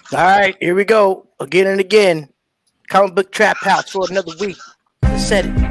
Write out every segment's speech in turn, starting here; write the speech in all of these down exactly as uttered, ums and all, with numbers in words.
All right, here we go. Again and again. Comic Book Trap House for another week. I said it.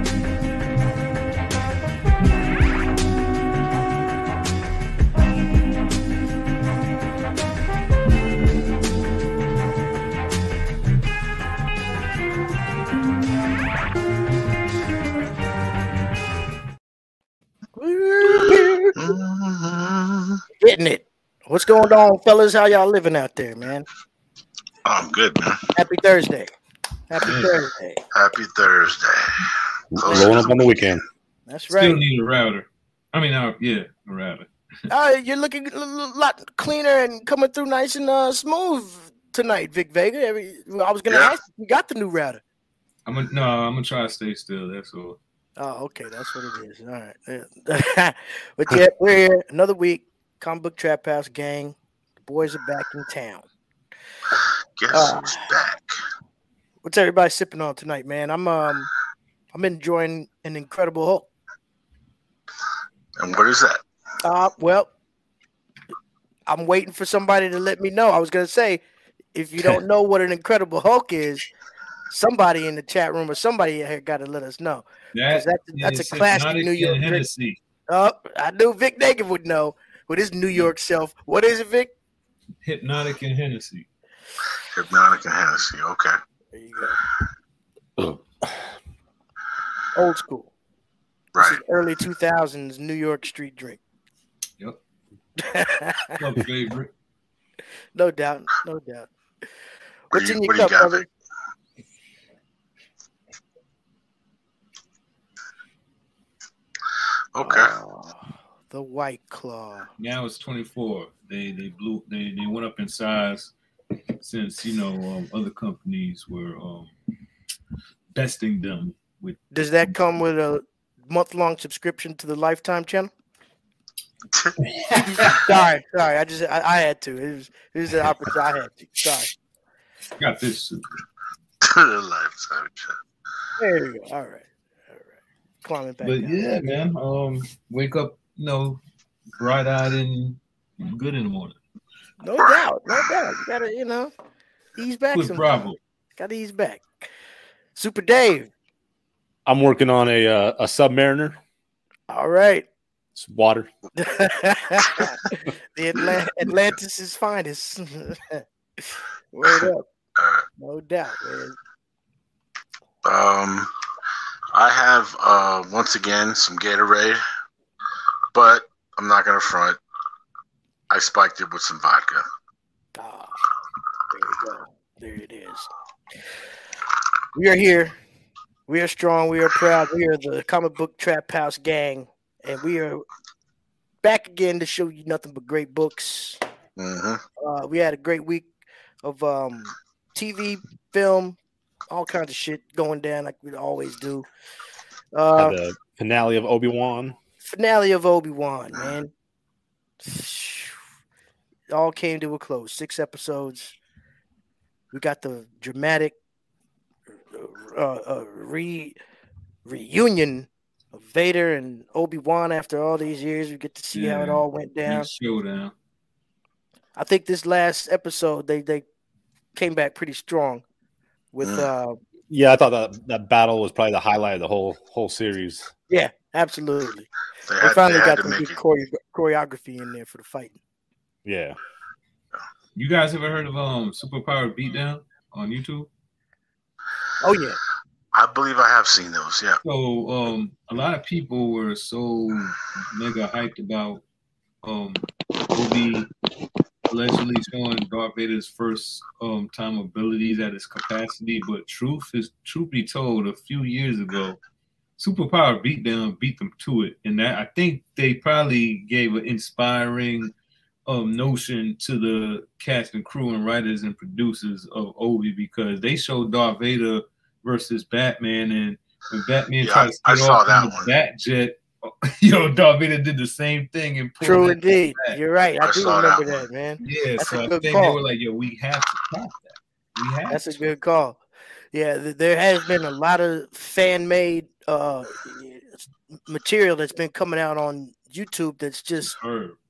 Getting it. What's going on, fellas? How y'all living out there, man? I'm good, man. Happy Thursday. Happy Thursday. Happy Thursday. Rolling up on the weekend. That's right. Still need a router. I mean, uh, yeah, a router. uh, you're looking a lot cleaner and coming through nice and uh, smooth tonight, Vic Vega. Every, I was going to Yeah. ask if you got the new router. I'm gonna no, I'm gonna try to stay still. That's all. Oh, okay. That's what it is. All right. Yeah. But yeah, we're here. Another week. Comic Book Trap House gang. The boys are back in town. Guess Uh, who's back? What's everybody sipping on tonight, man? I'm um I'm enjoying an Incredible Hulk. And what is that? Uh well, I'm waiting for somebody to let me know. I was gonna say, if you don't know what an Incredible Hulk is, somebody in the chat room or somebody here got to let us know. 'Cause That that's, that's a is classic Hypnotic New York and drink. Hennessy. Oh, I knew Vic Naked would know with his New York self. What is it, Vic? Hypnotic and Hennessy. Hypnotic and Hennessy. Okay. There you go. Old school. This Right. is early two thousands New York street drink. Yep. Club favorite. No doubt, no doubt. What What's do you, in your what do you cup, got, brother? Vic? Okay. Oh, the White Claw. Now it's twenty-four. They they blew. They they went up in size since you know um, other companies were um, besting them with. Does that come with a month-long subscription to the Lifetime channel? sorry, sorry. I just I, I had to. It was it was an opportunity. I had to. Sorry. Got this. To the lifetime chat. There you go. All right, all right. Climbing back. But down. yeah, man. Um, wake up, you know, bright eyed and good in the morning. No doubt, no doubt. You gotta, you know, ease back. With Sometimes. Bravo. Gotta ease back. Super Dave. I'm working on a uh, a Submariner. All right. It's water. the Atlant- Atlantis' finest. Word up. Uh, No doubt, man. um, I have uh once again some Gatorade, but I'm not gonna front. I spiked it with some vodka. Ah, there you go. There it is. We are here. We are strong. We are proud. We are the Comic Book Trap House gang, and we are back again to show you nothing but great books. Mm-hmm. Uh, we had a great week of um, T V, film, all kinds of shit going down like we always do. Uh, Had the finale of Obi-Wan. finale of Obi-Wan, man. It all came to a close. Six episodes. We got the dramatic uh, uh, re reunion of Vader and Obi-Wan after all these years. We get to see how it Yeah. all went down. Big showdown. I think this last episode they they came back pretty strong with Mm. uh Yeah, I thought that that battle was probably the highlight of the whole whole series. yeah, absolutely. They They had, finally they had got to some make good it. chore- choreography in there for the fighting. Yeah. You guys ever heard of um Superpower Beatdown on YouTube? Oh yeah. I believe I have seen those. Yeah. So um a lot of people were so mega hyped about um Obi allegedly showing Darth Vader's first um time abilities at his capacity, but truth is truth be told, a few years ago, Superpower Beatdown beat them to it, and that I think they probably gave an inspiring um notion to the cast and crew and writers and producers of Obi, because they showed Darth Vader versus Batman, and when Batman Yeah, tried to I get saw off that in the one. Bat jet, yo, Darth Vader did the same thing and pulled True it indeed. back. You're right. I, I do saw remember that that, man. Yeah, That's so a I good think call. they were like, yo, we have to top that. We have That's a to. good call. Yeah, th- there has been a lot of fan made uh material that's been coming out on YouTube that's just Herb.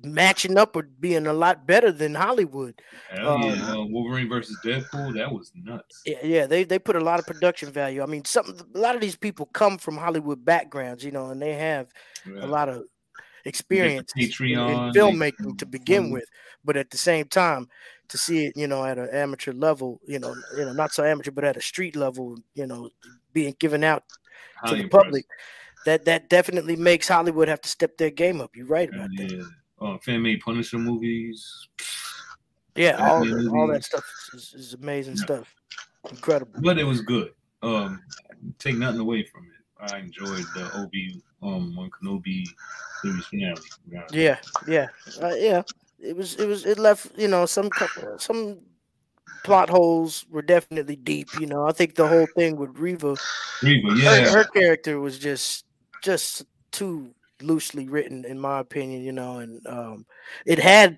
matching up or being a lot better than Hollywood. Hell Um, yeah, uh, Wolverine versus Deadpool, that was nuts. Yeah, yeah, they they put a lot of production value. I mean, some a lot of these people come from Hollywood backgrounds, you know, and they have Yeah. a lot of experience in, in Patreon, filmmaking they- to begin with. But at the same time, to see it, you know, at an amateur level, you know, you know, not so amateur, but at a street level, you know, being given out to Highly the impressed. public, that that definitely makes Hollywood have to step their game up. You're right about Yeah, that. yeah. Uh, fan made Punisher movies. Yeah, all Batman that, all that movies. stuff is, is amazing Yeah. stuff. Incredible. But it was good. Um, take nothing away from it. I enjoyed the Obi um on Kenobi series finale. Yeah, yeah, uh, yeah. It was, it was, it left, you know, some couple, some plot holes were definitely deep. You know, I think the whole thing with Reva, Reva, her, yeah. her character was just, just too loosely written, in my opinion. You know, and um, it had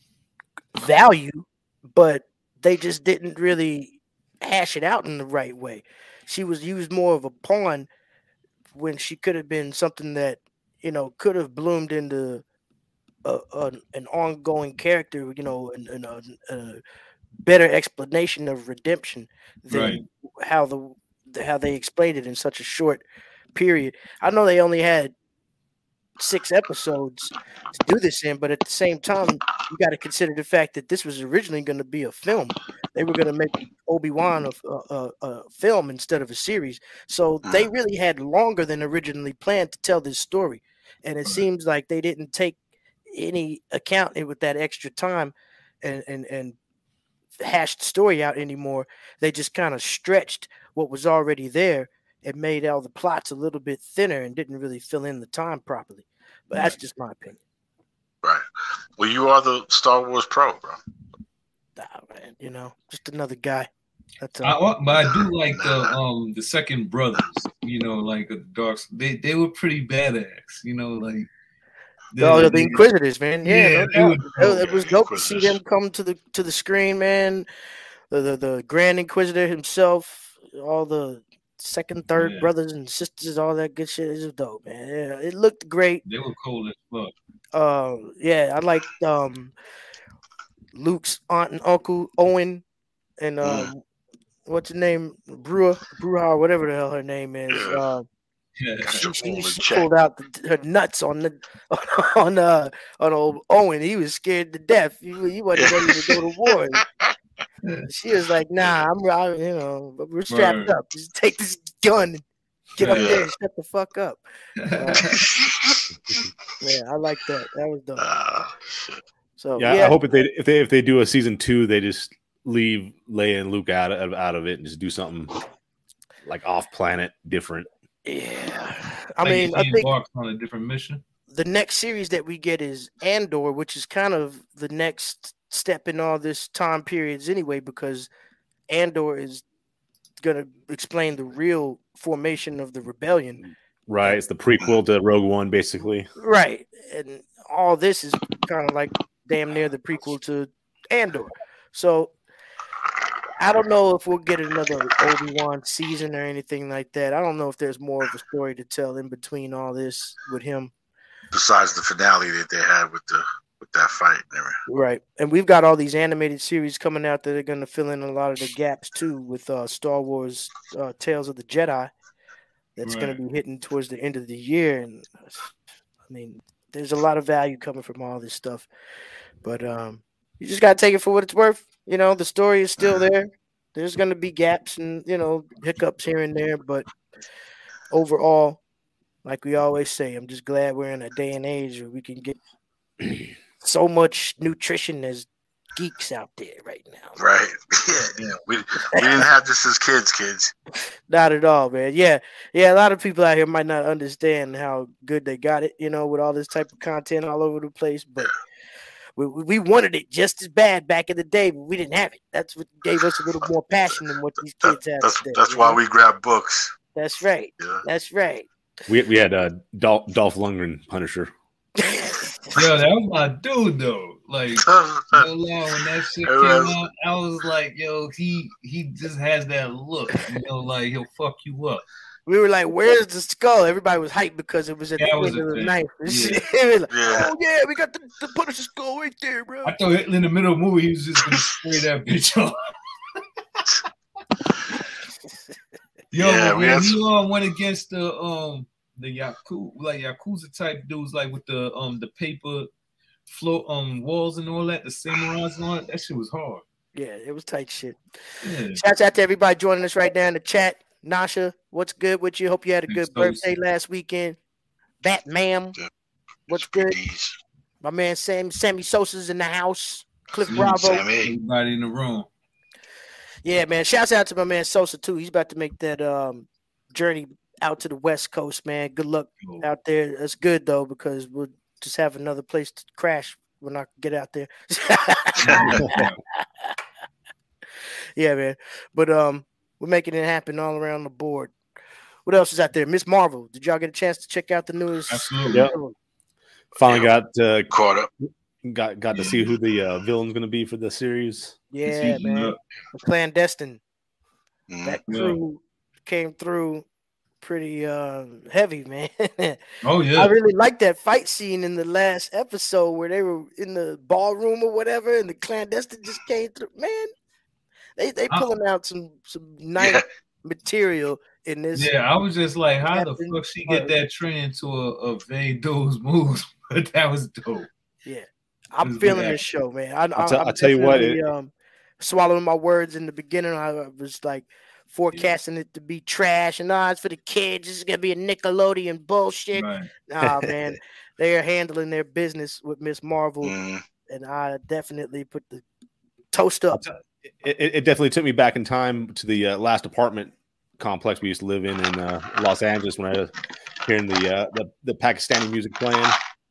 value, but they just didn't really hash it out in the right way. She was used more of a pawn when she could have been something that, you know, could have bloomed into a, a, an ongoing character, you know, and, and a, a better explanation of redemption than Right. how the how they explained it in such a short period. I know they only had six episodes to do this in, but at the same time, you got to consider the fact that this was originally going to be a film. They were going to make Obi-Wan a, a, a film instead of a series. So they really had longer than originally planned to tell this story. And it seems like they didn't take any account with that extra time and, and, and hashed the story out anymore. They just kind of stretched what was already there and made all the plots a little bit thinner and didn't really fill in the time properly. But that's just my opinion. Right. Well, you are the Star Wars pro, bro. Nah, man, you know, just another guy. That's I, all. but I do like the um the second brothers. You know, like the darks. They they were pretty badass. You know, like Oh, they- the Inquisitors, man. Yeah, Yeah, no they doubt. were It- dope, it was man. dope to see Inquisitors. them come to the to the screen, man. The the, the Grand Inquisitor himself, all the second, third Yeah. brothers and sisters, all that good shit. It was dope, man. Yeah, it looked great. They were cool as fuck. Uh, yeah, I liked um Luke's aunt and uncle Owen and um what's her name, Brewer, Brewer, whatever the hell her name is. Yeah. Uh, Yeah. she, Hold she, in she check. pulled out the, her nuts on the on uh on old Owen. He was scared to death. He, he wasn't ready to go to war. She was like, "Nah, I'm, I, you know, but we're strapped Right. up. Just take this gun and get up Yeah. there and shut the fuck up." Yeah, I like that. That was dope. Ah, shit. So Yeah, yeah, I hope if they if they if they do a season two, they just leave Leia and Luke out of out of it and just do something like off planet different. yeah. I Like mean, he I think embarked on a different mission. the next series that we get is Andor, which is kind of the next step in all this time periods anyway, because Andor is going to explain the real formation of the rebellion. Right, it's the prequel to Rogue One, basically. Right. And all this is kind of like damn near the prequel to Andor. So I don't know if we'll get another Obi-Wan season or anything like that. I don't know if there's more of a story to tell in between all this with him. Besides the finale that they had with the with that fight and everything. Right. And we've got all these animated series coming out that are going to fill in a lot of the gaps too with uh, Star Wars uh, Tales of the Jedi. That's going Right. to be hitting towards the end of the year. And I mean, there's a lot of value coming from all this stuff. But um, you just got to take it for what it's worth. You know, the story is still there. There's going to be gaps and, you know, hiccups here and there. But overall, like we always say, I'm just glad we're in a day and age where we can get so much nutrition as geeks out there right now. Right. Yeah. We we didn't have this as kids, kids. Not at all, man. Yeah. Yeah. A lot of people out here might not understand how good they got it, you know, with all this type of content all over the place. But we, we wanted it just as bad back in the day, but we didn't have it. That's what gave us a little more passion than what these That, kids have that's today. that's you why know? we grab books. That's right. Yeah. That's right. We we had uh, Dolph, Dolph Lundgren Punisher. Yo, that was my dude though. Like, no lie, when that shit came out, I was like, yo, he he just has that look. You know, like he'll fuck you up. we were like, "Where's the skull?" Everybody was hyped because it was at Yeah, the it was end of a the thing. knife. Yeah. Like, Yeah. oh yeah, we got the, the Punisher skull right there, bro. I thought in the middle of the movie he was just gonna spray that bitch off. Yo, Yeah, but we when had he some- um, went against the um the Yakuza like Yakuza type dudes like with the um the paper float um walls and all that, the samurais and all that, that shit was hard. Yeah, it was tight shit. Yeah. Shouts out to everybody joining us right now in the chat. Nasha, what's good with you? Hope you had a Thanks, good birthday last weekend. Batman, what's good? These. My man Sam, Sammy Sosa's in the house. Cliff Yeah, Bravo. Sammy. Everybody in the room. Yeah, man. Shouts out to my man Sosa too. He's about to make that um journey out to the West Coast, man. Good luck Yo, out there. That's good though, because we'll just have another place to crash when I get out there. Yeah, man. But um, we're making it happen all around the board. What else is out there? Miss Marvel. Did y'all get a chance to check out the newest? Absolutely. Yep. Finally got uh, Caught up. got got to see who the uh, villain's gonna be for the series. Yeah, Season man. up. The clandestine. Mhm. That Yeah. crew came through pretty uh heavy, man. Oh yeah. I really liked that fight scene in the last episode where they were in the ballroom or whatever, and the clandestine just came through. Man, they they I- pulling out some some nice Yeah. material in this. Yeah, I was just like, how the Captain fuck she get that training to a, a vague dude's moves? But that was dope. Yeah, I'm It's feeling good this show, man. I, I'll, t- I'm I'll tell you what, definitely, it, um, swallowing my words in the beginning. I was like forecasting it to be trash, and nah, it's for the kids. This is gonna be a Nickelodeon bullshit. Right. Nah, man, they are handling their business with Miss Marvel, Mhm. and I definitely put the toast up. it, it definitely took me back in time to the uh, last apartment complex we used to live in in uh, Los Angeles when I was hearing the uh, the, the Pakistani music playing.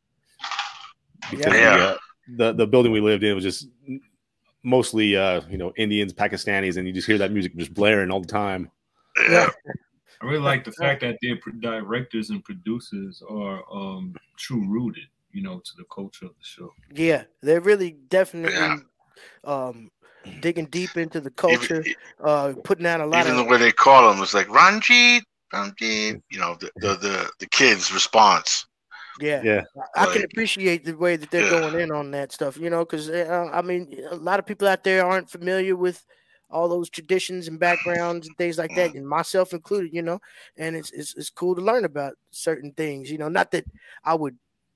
Because Yeah. the, uh, the the building we lived in was just mostly uh, you know Indians, Pakistanis, and you just hear that music just blaring all the time. Yeah. I really like the fact that their pro- directors and producers are um true rooted, you know, to the culture of the show. Yeah, they're really definitely Yeah. um, digging deep into the culture, Even, uh, putting out a lot even of the way they call them was like Ranjit, Ranjit. You know, the the the, the kids' response. yeah. Yeah, I can Like- appreciate the way that they're Yeah. going in on that stuff, you know, because uh, I mean, a lot of people out there aren't familiar with all those traditions and backgrounds and things like that, and myself included, you know, and it's it's, it's cool to learn about certain things, you know. Not that I would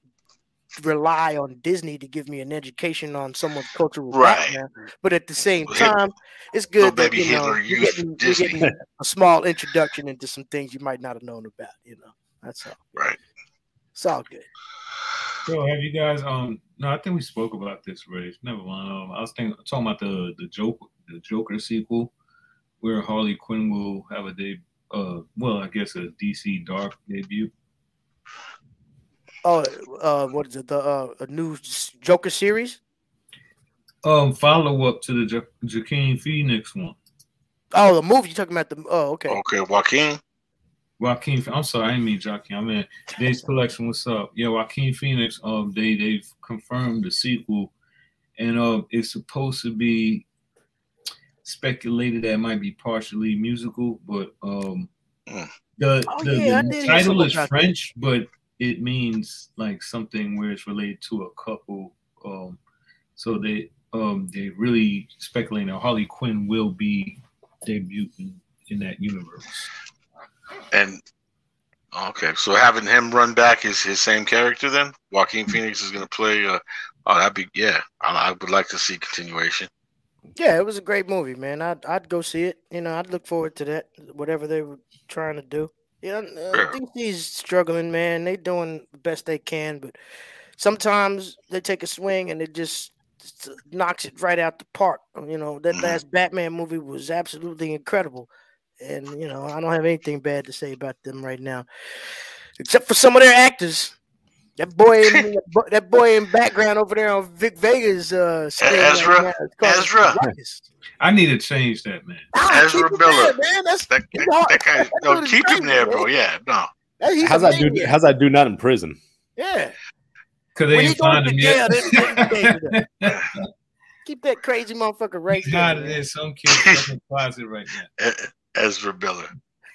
rely on Disney to give me an education on someone's cultural Right. background, but at the same Well, Hit- time, it's Little good that baby you know Hitler you're youth getting, you're Disney. getting a small introduction into some things you might not have known about, you know. That's all. Right. It's all good. So have you guys um no, I think we spoke about this already. Never mind. Um, I was thinking talking about the the Joker the Joker sequel where Harley Quinn will have a day uh well I guess a D C Dark debut. Oh, uh, what is it? The uh, a new Joker series? Um follow up to the jo- Joaquin Phoenix one. Oh, the movie. You talking about the? Oh, okay. Okay, Joaquin. Joaquin, I'm sorry, I didn't mean Joaquin. I mean Dave's Collection. What's up? Yeah, Joaquin Phoenix. Um, they they've confirmed the sequel, and uh, it's supposed to be speculated that it might be partially musical, but um, Mm. the Oh, the, yeah, I the did hear title something is about that. French, but it means like something where it's related to a couple. Um, so they um they really speculating that Harley Quinn will be debuting in that universe. And okay, so having him run back is his same character then? Joaquin Phoenix is going to play. Uh, oh, that'd be yeah. I, I would like to see continuation. Yeah, it was a great movie, man. I'd I'd go see it. You know, I'd look forward to that. Whatever they were trying to do. Yeah, uh, Yeah. D C's struggling, man. They doing the best they can, but sometimes they take a swing and it just just knocks it right out the park. You know, that Mhm. last Batman movie was absolutely incredible. And, you know, I don't have anything bad to say about them right now, except for some of their actors. That boy, in, that boy in background over there on Vic Vega's uh, screen right Ezra? now, it's called Ezra. Ruckus. I need to change that, man. Ah, Ezra keep him Miller. there, man. That's, That, you know, that guy, that no, dude is keep him crazy, there, man. bro. Yeah, no. that- he's how's a that dude? maniac. How's that dude not in prison? Yeah. Because When they he ain't goes find to him jail, yet. they- they- they- Keep that crazy motherfucker right He's there. not man. in some kid's fucking closet right now. E- Ezra Miller.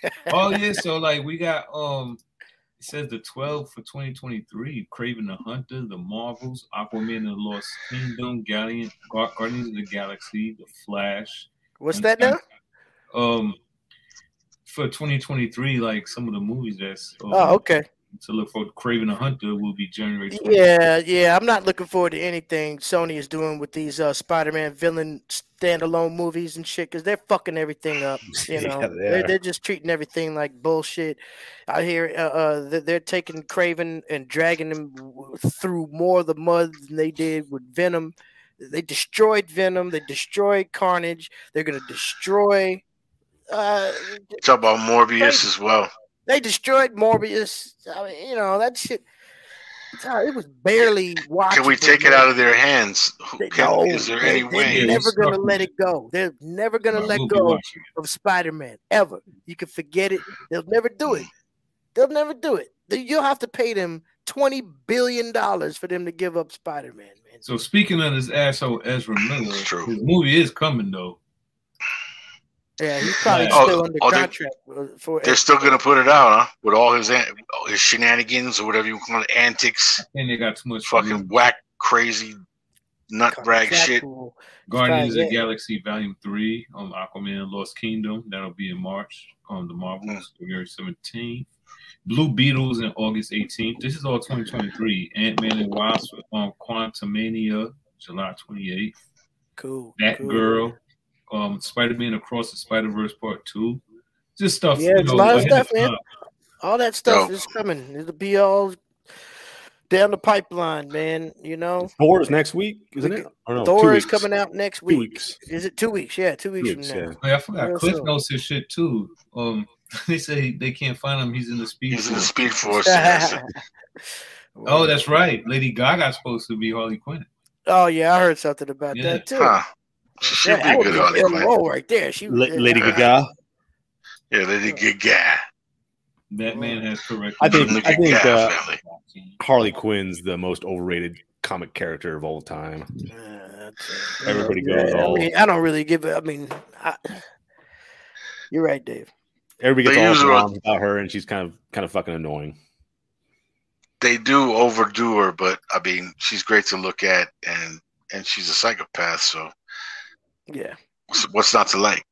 Oh yeah, so like we got um it says the twelve for twenty twenty-three, Craven the Hunter, The Marvels, Aquaman and the Lost Kingdom, Guardian, Guardians of the Galaxy, The Flash. What's that now? Um for twenty twenty-three, like some of the movies that's um, oh, okay. To look for Craven the Hunter will be January twentieth. Yeah, yeah. I'm not looking forward to anything Sony is doing with these uh, Spider-Man villain standalone movies and shit because they're fucking everything up. You know, Yeah, they they're, are. they're just treating everything like bullshit. I hear uh, uh, they're, they're taking Craven and dragging him w- through more of the mud than they did with Venom. They destroyed Venom. They destroyed Carnage. They're gonna destroy. Uh, Talk about Morbius Crazy. as well. They destroyed Morbius. I mean, you know, that shit. uh, It was barely watchable. Can we take it out of their hands? Who They- can, no, is there they- any they're way? never gonna Stuck let with it go. They're never gonna Well, let we'll be go watching it. of Spider-Man ever. You can forget it. They'll never do it. They'll never do it. They- You'll have to pay them twenty billion dollars for them to give up Spider-Man, man. So speaking of this asshole Ezra Miller, It's true. his movie is coming though. Yeah, he's probably Oh, still under oh, they- contract for. They're still gonna put it out, huh? With all his an- his shenanigans or whatever you call it, antics, And they got too much fucking whack, crazy, nut rag shit. contractual- Guardians Yeah. of the Galaxy Volume Three on Aquaman and Lost Kingdom. That'll be in March on the Marvels, February seventeenth. Blue Beetles in August eighteenth. This is all twenty twenty-three. Ant-Man and Wasp on Quantumania, July twenty-eighth. Cool. That cool. Girl, um, Spider-Man Across the Spider-Verse Part Two. Just stuff. Yeah, you it's a know, lot of ahead of stuff, man. time. All that stuff Yo. is coming. It'll be all down the pipeline, man. You know, Thor is next week, isn't We it? Or no, Thor two is weeks. coming out next Two week. weeks. Is it two weeks? Yeah, two weeks Two from weeks, now. yeah. Oh, yeah, I forgot. Real Cliff soon. Notes his shit too. Um, they say they can't find him. He's in the speed. He's in the Force. Speed Force. Yes. Oh, that's right. Lady Gaga's supposed to be Harley Quinn. Oh yeah, I heard something about Yeah. that too. Huh. She'd That, be that a would good be Harley a Quinn. role right there. She La- Lady uh, Gaga. Yeah, Lady Gaga. That man has corrected. I think- From the I think, Gaga uh, family. Harley Quinn's the most overrated comic character of all time. Uh, that's, uh, Everybody yeah, goes I all- mean, I don't really give it. I mean, I, you're right, Dave. Everybody They gets use all her- around about her, and she's kind of kind of fucking annoying. They do overdo her, but I mean, she's great to look at, and and she's a psychopath. So Yeah. what's, what's not to like?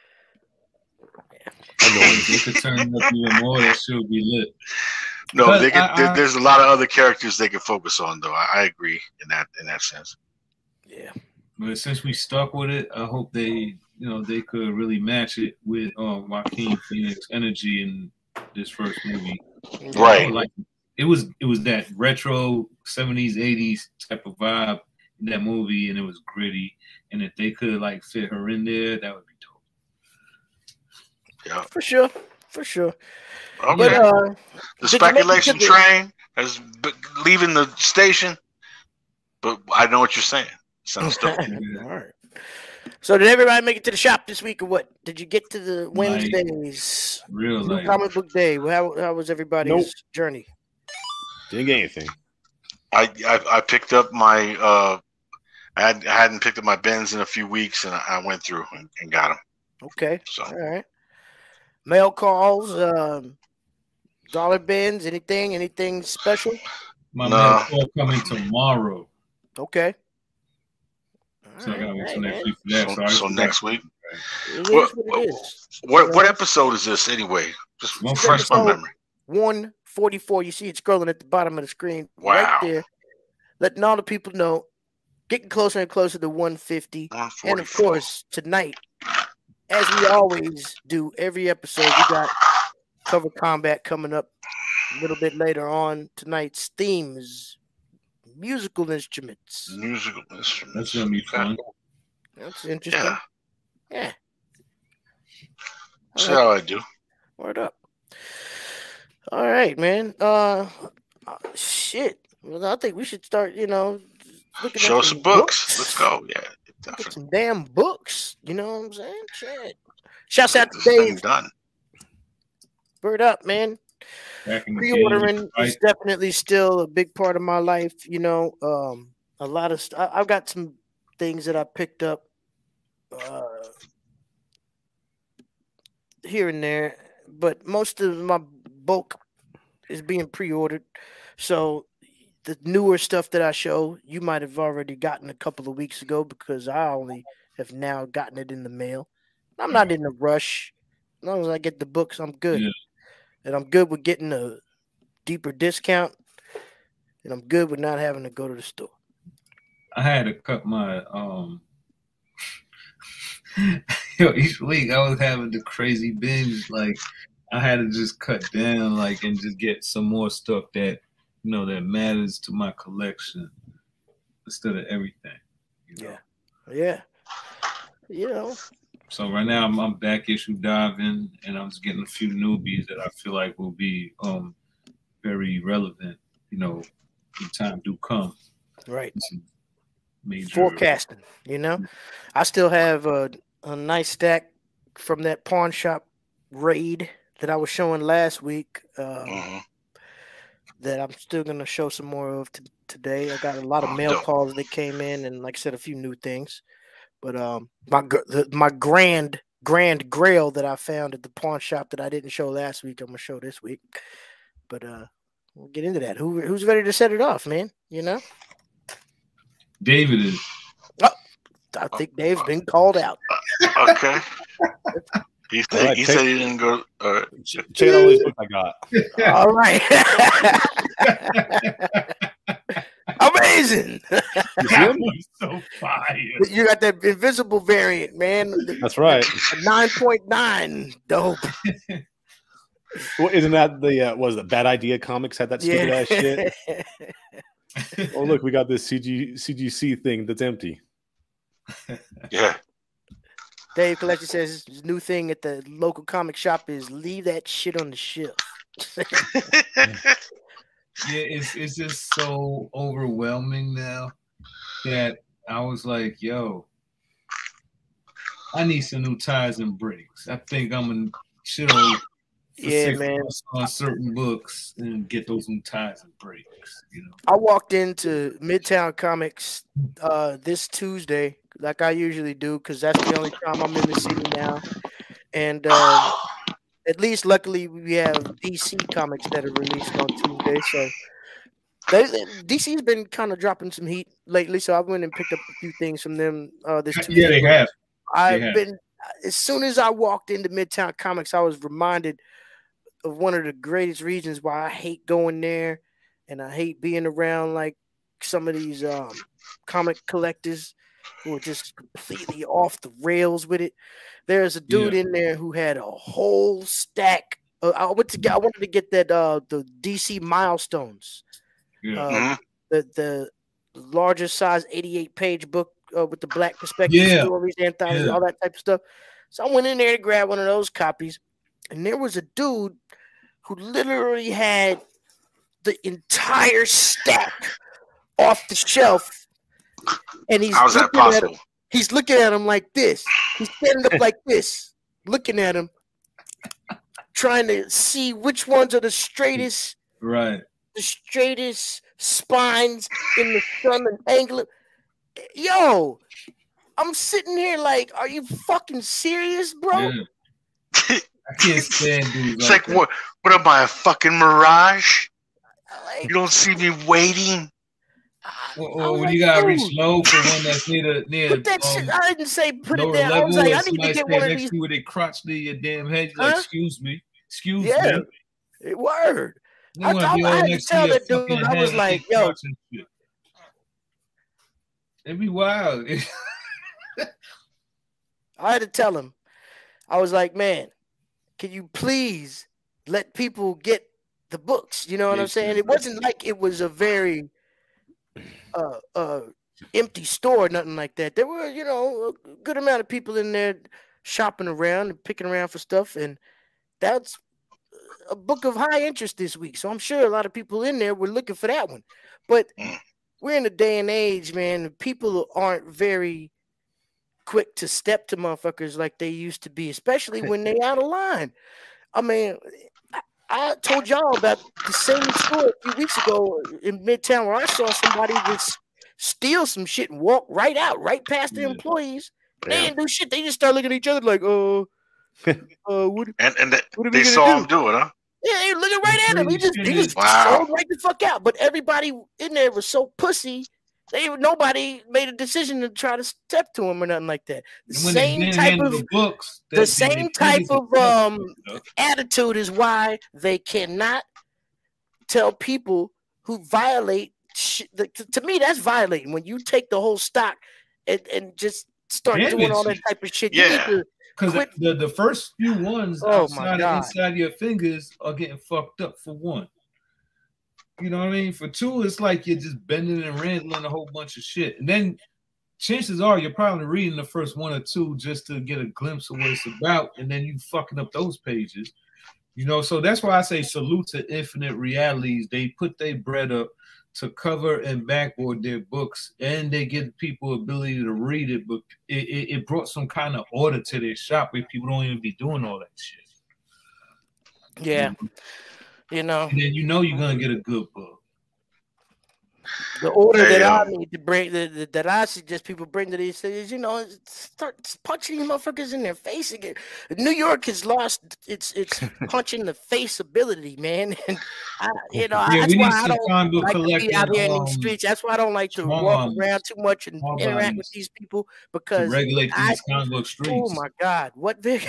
Annoying. They could turn it up even more. That shit would be lit. No, But they could, I- there- I- there's a lot of other characters they can focus on, though. I, I agree in that in that sense. Yeah. But since we stuck with it, I hope they, you know, they could really match it with um, Joaquin Phoenix energy in this first movie. I Right. would like it was it was that retro seventies, eighties type of vibe in that movie, and it was gritty. And if they could like fit her in there, that would be dope. Yeah. For sure. For sure. Okay. But uh, the did you make it speculation to the- train is b- leaving the station, but I know what you're saying. Sounds dope. all right. So did everybody make it to the shop this week or what? Did you get to the Like, Wednesdays? Real New like comic book day. How, how was everybody's Nope. journey? Didn't get anything. I, I I picked up my uh, I, had, I hadn't picked up my bins in a few weeks, and I, I went through and, and got them. Okay. So All right. Mail calls, um, dollar bins, anything, anything special? my No. man Paul coming tomorrow. Okay. So I gotta wait till All right, next man. week for that. so, So, I so forgot. next week. It is What, what it is. what what episode is this anyway? Just One refresh my episode. memory. one forty-four. You see it scrolling at the bottom of the screen Wow. right there. Letting all the people know, getting closer and closer to one fifty. one And of forty-four. course, tonight, as we always do every episode, we got Cover Combat coming up a little bit later on. Tonight's themes, musical instruments. musical instruments. That's gonna be fun. That's interesting. Yeah. Yeah. See All right. how I do. Word up. All right, man. Uh, uh, shit. Well, I think we should start, you know, looking Show at us some books. Let's go. Yeah, Look at definitely. some damn books. You know what I'm saying? Shit. Shouts out Get to this thing Dave. done. Word up, man. Back in the Pre-ordering day, right? is definitely still a big part of my life. You know, um, a lot of st- I- I've got some things that I picked up uh, here and there. but most of my bulk is being pre-ordered. So the newer stuff that I show, you might have already gotten a couple of weeks ago because I only have now gotten it in the mail. I'm not in a rush. As long as I get the books, I'm good. Yeah. And I'm good with getting a deeper discount. And I'm good with not having to go to the store. I had to cut my um yo, each week I was having the crazy binge. Like I had to just cut down, like, and just get some more stuff that you know that matters to my collection instead of everything. You know? Yeah, yeah, you know. So right now I'm, I'm back issue diving, and I'm just getting a few newbies that I feel like will be um very relevant. You know, when time do come. Right. Major forecasting, you know. I still have a, a nice stack from that pawn shop raid that I was showing last week um, uh-huh. that I'm still going to show some more of t- today. I got a lot of mail calls that came in and, like I said, a few new things. But um, my the, my grand, grand grail that I found at the pawn shop that I didn't show last week, I'm going to show this week. But uh, we'll get into that. Who Who's ready to set it off, man? You know? David is. Oh, I think Dave's been called out. Okay. He said, right, he, said he didn't go. Uh, check out all these books I got. All right. Amazing. He's so fire. You got that invisible variant, man. That's right. nine point nine. Dope. Well, isn't that the, uh, was the Bad Idea Comics had that stupid yeah. ass shit? Oh, look, we got this C G C G C thing that's empty. Yeah. Dave Collection says his new thing at the local comic shop is leave that shit on the shelf. Yeah, it's it's just so overwhelming now that I was like, yo, I need some new ties and breaks. I think I'm gonna shit on yeah, man, on certain books and get those new ties and breaks. You know, I walked into Midtown Comics uh, this Tuesday, like I usually do, because that's the only time I'm in the city now. And uh, at least, luckily, we have D C comics that are released on Tuesday. So they, D C's been kind of dropping some heat lately. So I went and picked up a few things from them uh, this Tuesday. Yeah, they have. I've they have. been as soon as I walked into Midtown Comics, I was reminded of one of the greatest reasons why I hate going there, and I hate being around like some of these um, comic collectors who are just completely off the rails with it. There's a dude yeah. in there who had a whole stack. Uh, I went to get. I wanted to get that uh, the D C Milestones, yeah. uh, mm-hmm. the the largest size eighty-eight page book uh, with the black perspective yeah. stories, anthologies, yeah. all that type of stuff. So I went in there to grab one of those copies, and there was a dude who literally had the entire stack off the shelf, and he's how's that possible? At him, he's looking at him like this. He's standing up like this, looking at him, trying to see which ones are the straightest, right? The straightest spines in the sun and angle. Yo, I'm sitting here like, are you fucking serious, bro? Yeah. I can't stand dudes. It's like, like what? What am I, a fucking mirage? Like, you don't see me waiting. Or, or when like, you gotta reach low for one that's near the near. Put that um, shit. I didn't say put it down. I was like, I need to get one of these. With a crotch near your damn head. Huh? Like, excuse me, excuse yeah. me. It word. You I, I, I had to tell that dude. I was like, yo. It'd be wild. I had to tell him. I was like, man, can you please let people get the books? You know what I'm saying? It wasn't like it was a very uh, uh, empty store or nothing like that. There were, you know, a good amount of people in there shopping around and picking around for stuff. And that's a book of high interest this week. So I'm sure a lot of people in there were looking for that one. But we're in a day and age, man, people aren't very quick to step to motherfuckers like they used to be, especially when they out of line. I mean, I, I told y'all about the same story a few weeks ago in Midtown where I saw somebody just steal some shit and walk right out, right past the yeah. employees. Yeah. They didn't do shit. They just start looking at each other like, oh, uh, what, and and the, what are they we saw gonna him do it, huh? Yeah, he looking right at him. He just, he just Wow. sold right the fuck out. But everybody in there was so pussy. They nobody made a decision to try to step to him or nothing like that. The And when same they didn't type handle of the books, the that- same they type printed of the books um and stuff. attitude is why they cannot tell people who violate. Sh- the, to, to me, that's violating when you take the whole stock and, and just start Damage doing all that it. type of shit. Yeah. You need to Because quit. the, the first few ones Oh, my outside God. and inside your fingers are getting fucked up for one. You know what I mean? For two, it's like you're just bending and randling a whole bunch of shit. And then chances are you're probably reading the first one or two just to get a glimpse of what it's about, and then you fucking up those pages. You know, so that's why I say salute to Infinite Realities. They put their bread up to cover and backboard their books, and they give people ability to read it, but it, it, it brought some kind of order to their shop where people don't even be doing all that shit. Yeah, you know, And then you know you're gonna get a good book. the order Hey, that I um, need to bring, that, that, that I suggest people bring to these cities, you know, is start punching these motherfuckers in their face again. New York has lost its its punch in the face ability, man. And I, you know, Yeah, that's we why need I some comic don't book like to be collecting, out here in um, these streets. That's why I don't like to small walk arms, around too much and small interact bodies with these people to because regulate I, these comic book streets. oh my God, what Vic?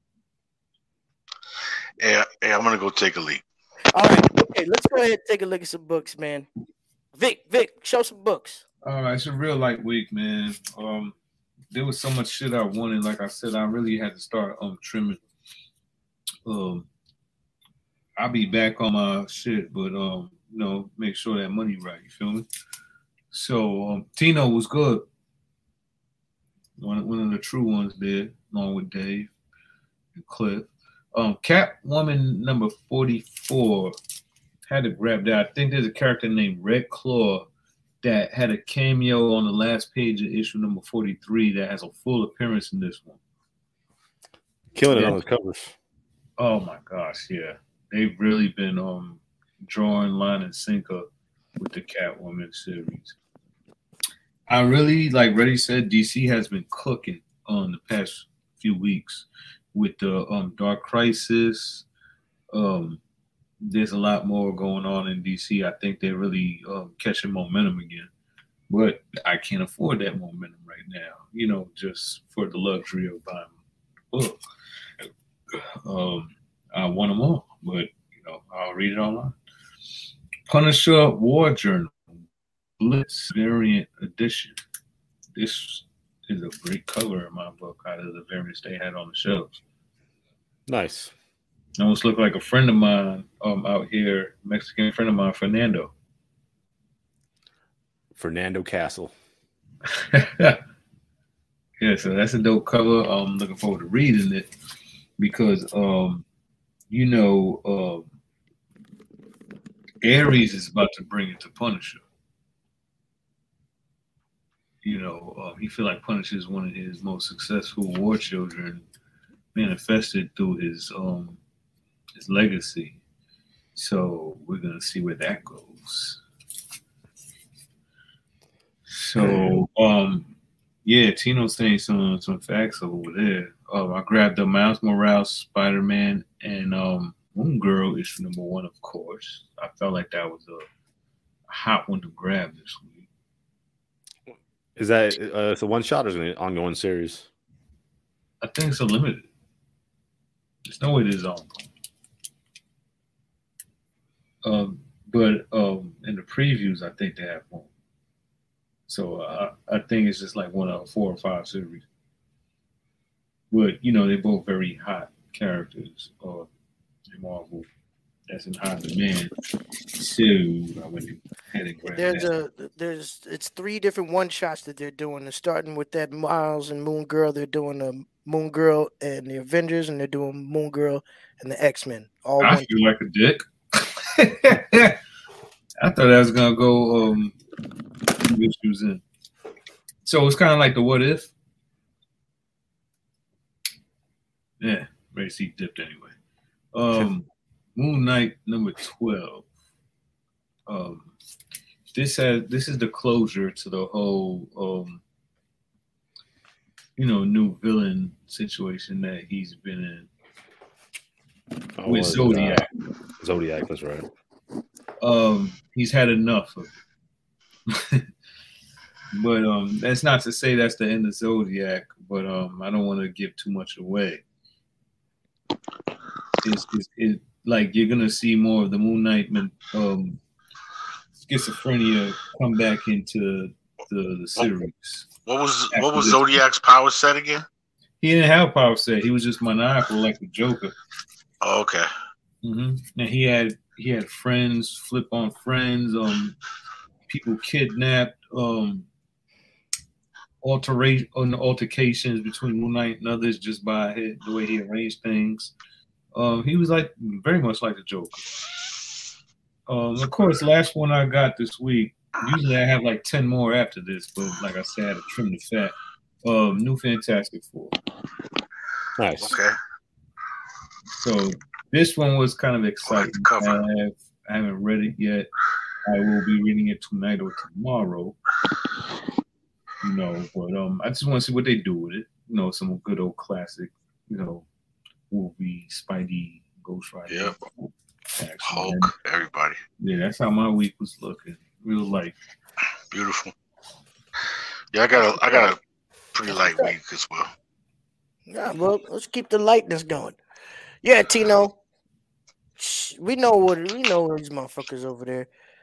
Hey, hey, I'm gonna go take a leak. All right, okay, let's go ahead and take a look at some books, man. Vic, Vic, show some books. All right, it's a real light week, man. Um, there was so much shit I wanted. Like I said, I really had to start um trimming. Um, I'll be back on my shit, but um, you know, make sure that money right. You feel me? So um, Tino was good. One one of the true ones there, along with Dave and Cliff. Um, Catwoman number forty-four. Had to grab that. I think there's a character named Red Claw that had a cameo on the last page of issue number forty-three that has a full appearance in this one. Killing Yeah. it on the covers. Oh my gosh, yeah. They've really been um drawing line and sinker with the Catwoman series. I really, like Reddy said, D C has been cooking on the past few weeks with the um Dark Crisis. Um There's a lot more going on in D C. I think they're really um, catching momentum again. But I can't afford that momentum right now, you know, just for the luxury of buying a book. Um, I want them all, but, you know, I'll read it online. Punisher War Journal, Blitz Variant Edition. This is a great cover in my book out of the variants they had on the shelves. Nice. Almost look like a friend of mine um, out here, Mexican friend of mine, Fernando. Fernando Castle. Yeah, so that's a dope cover. I'm looking forward to reading it because, um, you know, uh, Ares is about to bring it to Punisher. You know, uh, he feel like Punisher is one of his most successful war children, manifested through his um his legacy. So we're gonna see where that goes. So um yeah, Tino's saying some some facts over there. Um, I grabbed the Miles Morales, Spider-Man, and um Moon Girl issue number one, of course. I felt like that was a, a hot one to grab this week. Is that uh, it's a one shot or is it an ongoing series? I think it's a limited. There's no way this is ongoing. Um, but um, in the previews, I think they have one. So uh, I think it's just like one of four or five series. But you know, they're both very hot characters uh, in Marvel. That's in high demand. So I went ahead and grabbed There's that. a there's it's three different one shots that they're doing. They're starting with that Miles and Moon Girl. They're doing the Moon Girl and the Avengers, and they're doing Moon Girl and the X-Men. All I one. feel like a dick. I thought I was gonna go um two issues in. So it's kind of like the What If. Yeah, Ray C dipped anyway. Um, Moon Knight number twelve. Um, this has this is the closure to the whole um, you know, new villain situation that he's been in Oh, with was, Zodiac. Uh, Zodiac, that's right. Um, he's had enough of it. But um, that's not to say that's the end of Zodiac. But um, I don't want to give too much away. It's, it's it, like you're gonna see more of the Moon Knight um, schizophrenia come back into the, the series. What was what was Zodiac's power set again? He didn't have a power set. He was just maniacal, like the Joker. Oh, okay. Mm-hmm. And he had he had friends flip on friends, um, people kidnapped, um, alteration, altercations between Moon Knight and others just by his, the way he arranged things. Um, he was like very much like the Joker. Um, of course, last one I got this week. Usually I have like ten more after this, but like I said, I had to trim the fat. Um, New Fantastic Four. Nice. Okay. So this one was kind of exciting. I like the cover. I, have, I haven't read it yet. I will be reading it tonight or tomorrow. You know, but um, I just want to see what they do with it. You know, some good old classic. You know, Wolverine, Spidey, Ghost Rider. Yep. Action. Hulk, everybody. Yeah, that's how my week was looking. Real light. Beautiful. Yeah, I got a I got a pretty light week as well. Yeah, well, let's keep the lightness going. Yeah, Tino. We know what we know these motherfuckers over there.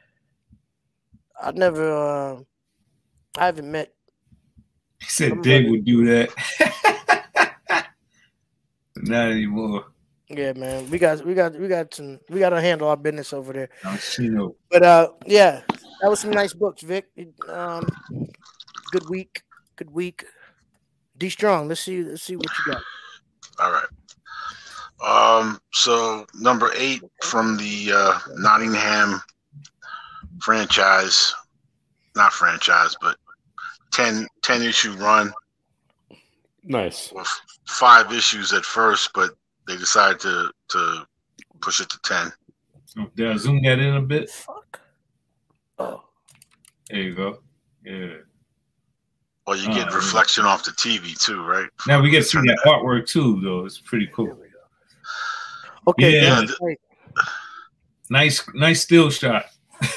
I never uh I haven't met. He said Dave would do that. Not anymore. Yeah, man. We got we got we got some we gotta handle our business over there. No, but uh yeah, that was some nice books, Vic. Um good week. Good week. D Strong, let's see let's see what you got. All right. Um so number eight from the uh Nottingham franchise, not franchise, but ten, ten issue run. Nice. Well, five issues at first, but they decided to to push it to ten. Oh, did I zoom that in a bit? Fuck. Oh. There you go. Yeah. Well, you get uh, reflection yeah. off the T V too, right? Now we get to see that artwork too, though. It's pretty cool. Okay. Yeah. yeah. Nice, nice still shot.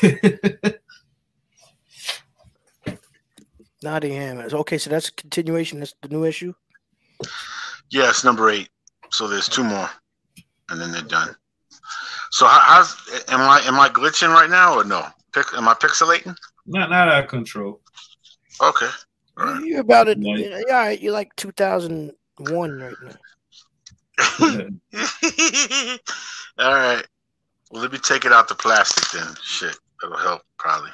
Nottingham. Okay, so that's a continuation. That's the new issue. Yeah, it's number eight. So there's two more, and then they're done. So how, how's am I am I glitching right now or no? Pic, am I pixelating? Not not out of control. Okay. All right. You're about it. Yeah, all right. You're like two thousand one right now. All right. Well, let me take it out the plastic then. Shit, that'll help probably.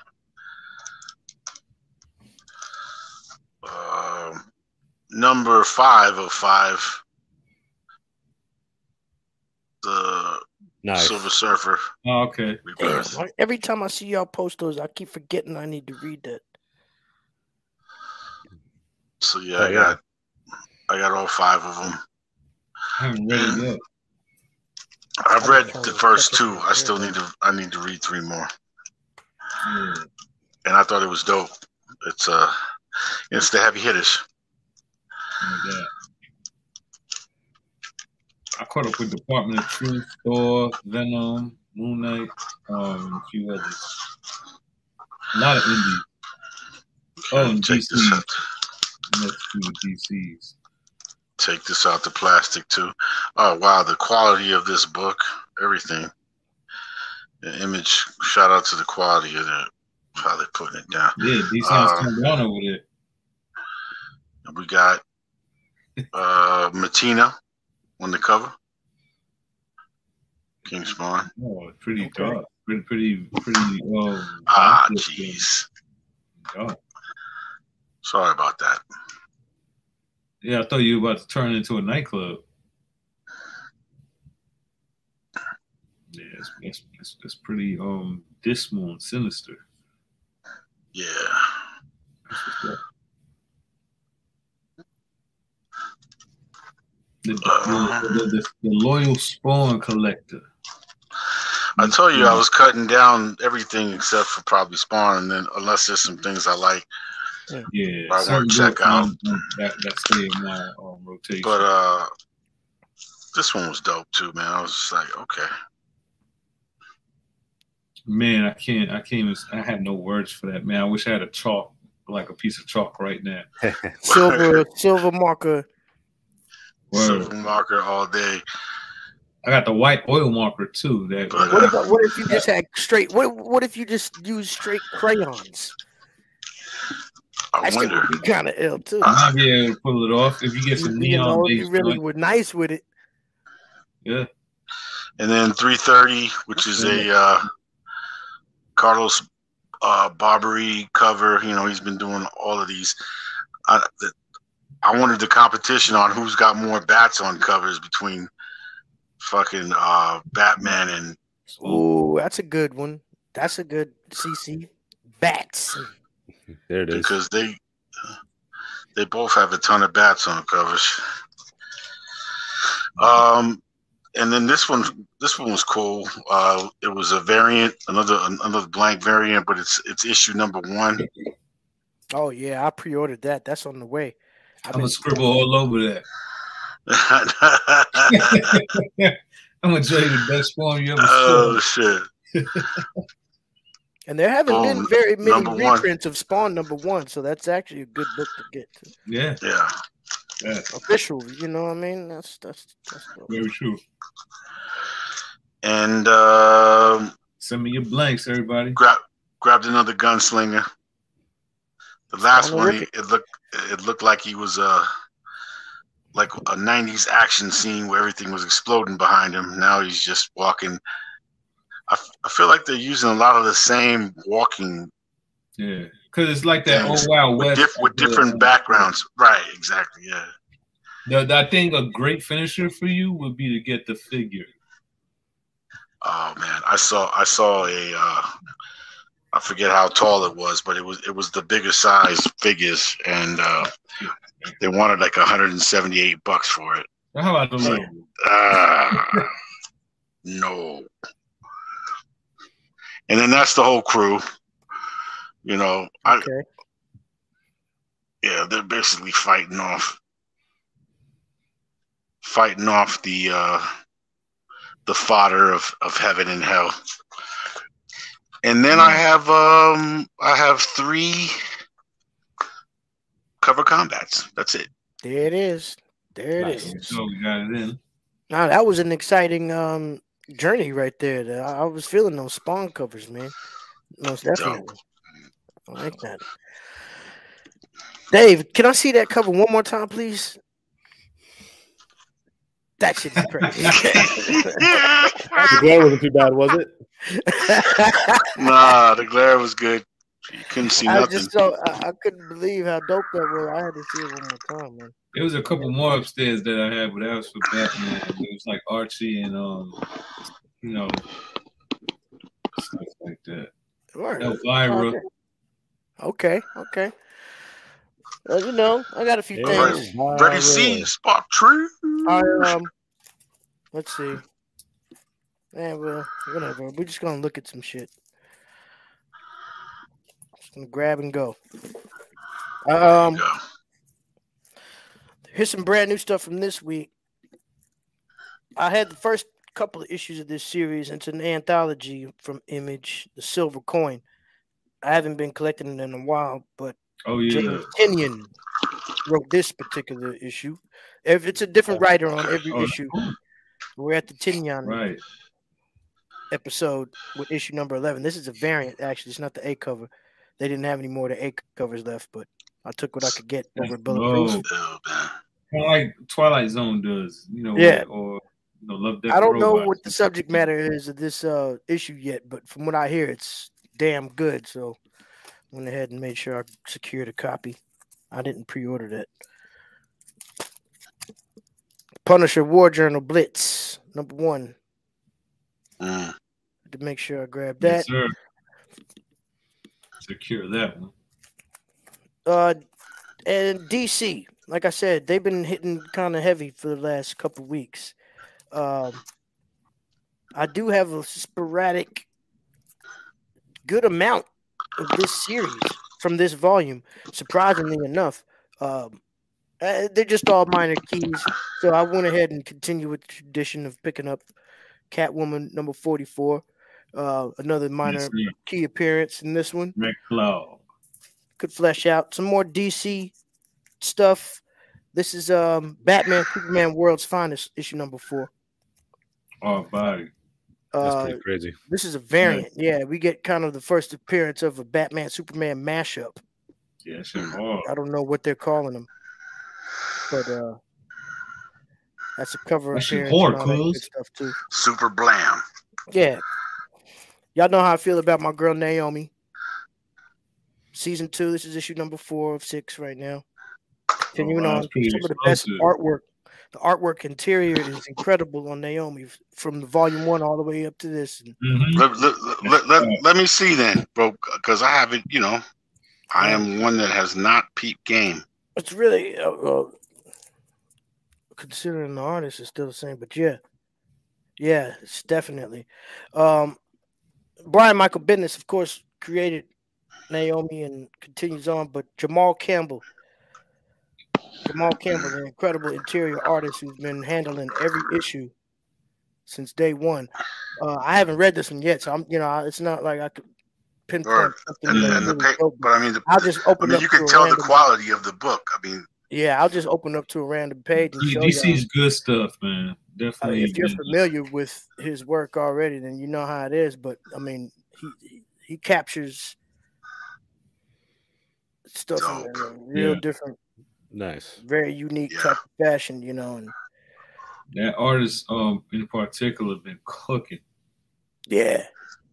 Um, number five of five. The nice. Silver Surfer. Oh, okay. Rebirth. Damn, every time I see y'all post those, I keep forgetting I need to read that. So yeah, oh, I got, yeah. I got all five of them. I haven't read it yet. I've read the first two. I still need to. I need to read three more. Yeah. And I thought it was dope. It's uh, it's the heavy hitters. Yeah. I caught up with Department of Truth, Thor, Venom, Moon Knight, um, and a few others. A lot of indies. Oh, and Check D C. this out. Next to D Cs. Take this out the plastic too. Oh wow, the quality of this book, everything. The image. Shout out to the quality of the how they're putting it down. Yeah, D C um, turned down over there. We got uh, Matina on the cover. King Spawn. Oh, pretty okay. dark. Pretty, pretty, pretty. Um, ah, jeez. Oh. Sorry about that. Yeah, I thought you were about to turn into a nightclub. Yeah, it's, it's, it's, it's pretty um dismal and sinister. Yeah. The, uh, the, the, the, the loyal Spawn collector. I told you I was cutting down everything except for probably Spawn, and then unless there's some things I like, Yeah, I want to check out. That that stay in my um, rotation. But uh, this one was dope too, man. I was just like, okay. Man, I can't. I can't even. I have no words for that, man. I wish I had a chalk, like a piece of chalk, right now. silver, silver marker. Word. Silver marker all day. I got the white oil marker too. That. But, What uh, if, what if you just had straight? What What if you just use straight crayons? I That wonder. would be kind of ill too. You might be able to pull it off if you get some you know, neon. if you really were nice with it. Yeah. And then three thirty, which is a uh, Carlos uh, Barbary cover. You know, he's been doing all of these. I, the, I wanted the competition on who's got more bats on covers between fucking uh, Batman and. Ooh, that's a good one. That's a good C C. Bats. There it is. Because they they both have a ton of bats on covers. Um, and then this one, this one was cool. Uh, it was a variant, another another blank variant, but it's it's issue number one. Oh yeah, I pre-ordered that. That's on the way. I'm gonna scribble all over that. I'm gonna show you the best form you ever saw. Oh shit! And there haven't Boom. been very many Number one. reprints of Spawn number one, so that's actually a good book to get to. Yeah, Yeah. yeah, Official, you know what I mean? That's that's that's dope. very true. And um, Send me your blanks, everybody. grab grabbed another gunslinger. The last Oh, one, look he, it looked it looked like he was uh like a nineties action scene where everything was exploding behind him. Now he's just walking. I, f- I feel like they're using a lot of the same walking Yeah, because it's like that things old Wild with, West diff- with idea. different backgrounds. Right, exactly. Yeah. The, I think a great finisher for you would be to get the figure. Oh man, I saw I saw a uh, I forget how tall it was, but it was it was the bigger size figures, and uh, they wanted like one hundred seventy-eight bucks for it. How about the Like, little? uh, no. And then that's the whole crew. You know, I, Okay. yeah, they're basically fighting off, fighting off the uh, the fodder of, of heaven and hell. And then I have um I have three cover combats. That's it. There it is. There it Nice. is. So we got it in. Now that was an exciting um journey right there. I, I was feeling those Spawn covers, man. Most definitely. I like that. Dave, can I see that cover one more time, please? That shit is crazy. The glare wasn't too bad, was it? Nah, the glare was good. You couldn't see I nothing. just so I, I couldn't believe how dope that was. I had to see it one more time, man. There was a couple more upstairs that I had, but that was for Batman. It was like Archie and um, you know, stuff like that. Word. Elvira. Okay, okay. okay. Uh, you know, I got a few Yeah. things. Wow, Ready, yeah. see, spot true. I um, let's see. Yeah, well, whatever. We're just gonna look at some shit. Just gonna grab and go. Um, Yeah. here's some brand new stuff from this week. I had the first couple of issues of this series. It's an anthology from Image, The Silver Coin. I haven't been collecting it in a while, but Oh yeah. James Tinian wrote this particular issue. If it's a different writer on every Oh, issue. We're at the Tinian right. episode with issue number eleven. This is a variant, actually. It's not the A cover. They didn't have any more of the A covers left, but I took what I could get over at Bulletproof. Oh, Oh, man. kind of like Twilight Zone does, you know. Yeah. Or you know, Love Death I don't know Robots. what the subject matter is of this uh, issue yet, but from what I hear, it's damn good. So went ahead and made sure I secured a copy. I didn't pre-order that. Punisher War Journal Blitz, number one. Mm. To make sure I grab that. Yes, sir. Secure that one. Uh, and D C, like I said, they've been hitting kind of heavy for the last couple of weeks. Um, I do have a sporadic good amount of this series from this volume. Surprisingly enough, um, uh, they're just all minor keys. So I went ahead and continued with the tradition of picking up Catwoman number forty-four. Uh, another minor Yes, sir. key appearance in this one. Red Claw. Could flesh out some more D C stuff. This is um, Batman Superman World's Finest, issue number four. Oh, body. That's Uh, pretty crazy. this is a variant. Yeah, we get kind of the first appearance of a Batman Superman mashup. Yeah, shit hard. I don't know what they're calling them, but uh, that's a cover That shit appearance hard, and all that good cuz. stuff too. Super blam. Yeah, y'all know how I feel about my girl Naomi. Season two. This is issue number four of six right now. Continuing Oh, wow, on, that's pretty some of the best explosive. artwork. The artwork interior is incredible on Naomi from the volume one all the way up to this. And Mhm. Let, let, let, let, let me see then, bro, because I haven't, you know, I am one that has not peeped game. it's really uh, uh, considering the artist is still the same, but yeah, yeah, it's definitely. Um, Brian Michael Bendis, of course, created Naomi and continues on, but Jamal Campbell, Jamal Campbell, an incredible interior artist who's been handling every issue since day one. Uh, I haven't read this one yet, so I'm, you know, it's not like I could pinpoint Or, something. and, that's and the really pa- dope, but I mean, the, I'll just I open mean, up you to can a tell the random, quality of the book. I mean, yeah, I'll just open up to a random page and show D C's you. good stuff, man. Uh, Definitely. if you're good. familiar with his work already, then you know how it is. But I mean, he he, he captures stuff in Dope. a real Yeah. different, Nice. very unique Yeah. type of fashion, you know. And That artist, um, in particular, been cooking. yeah,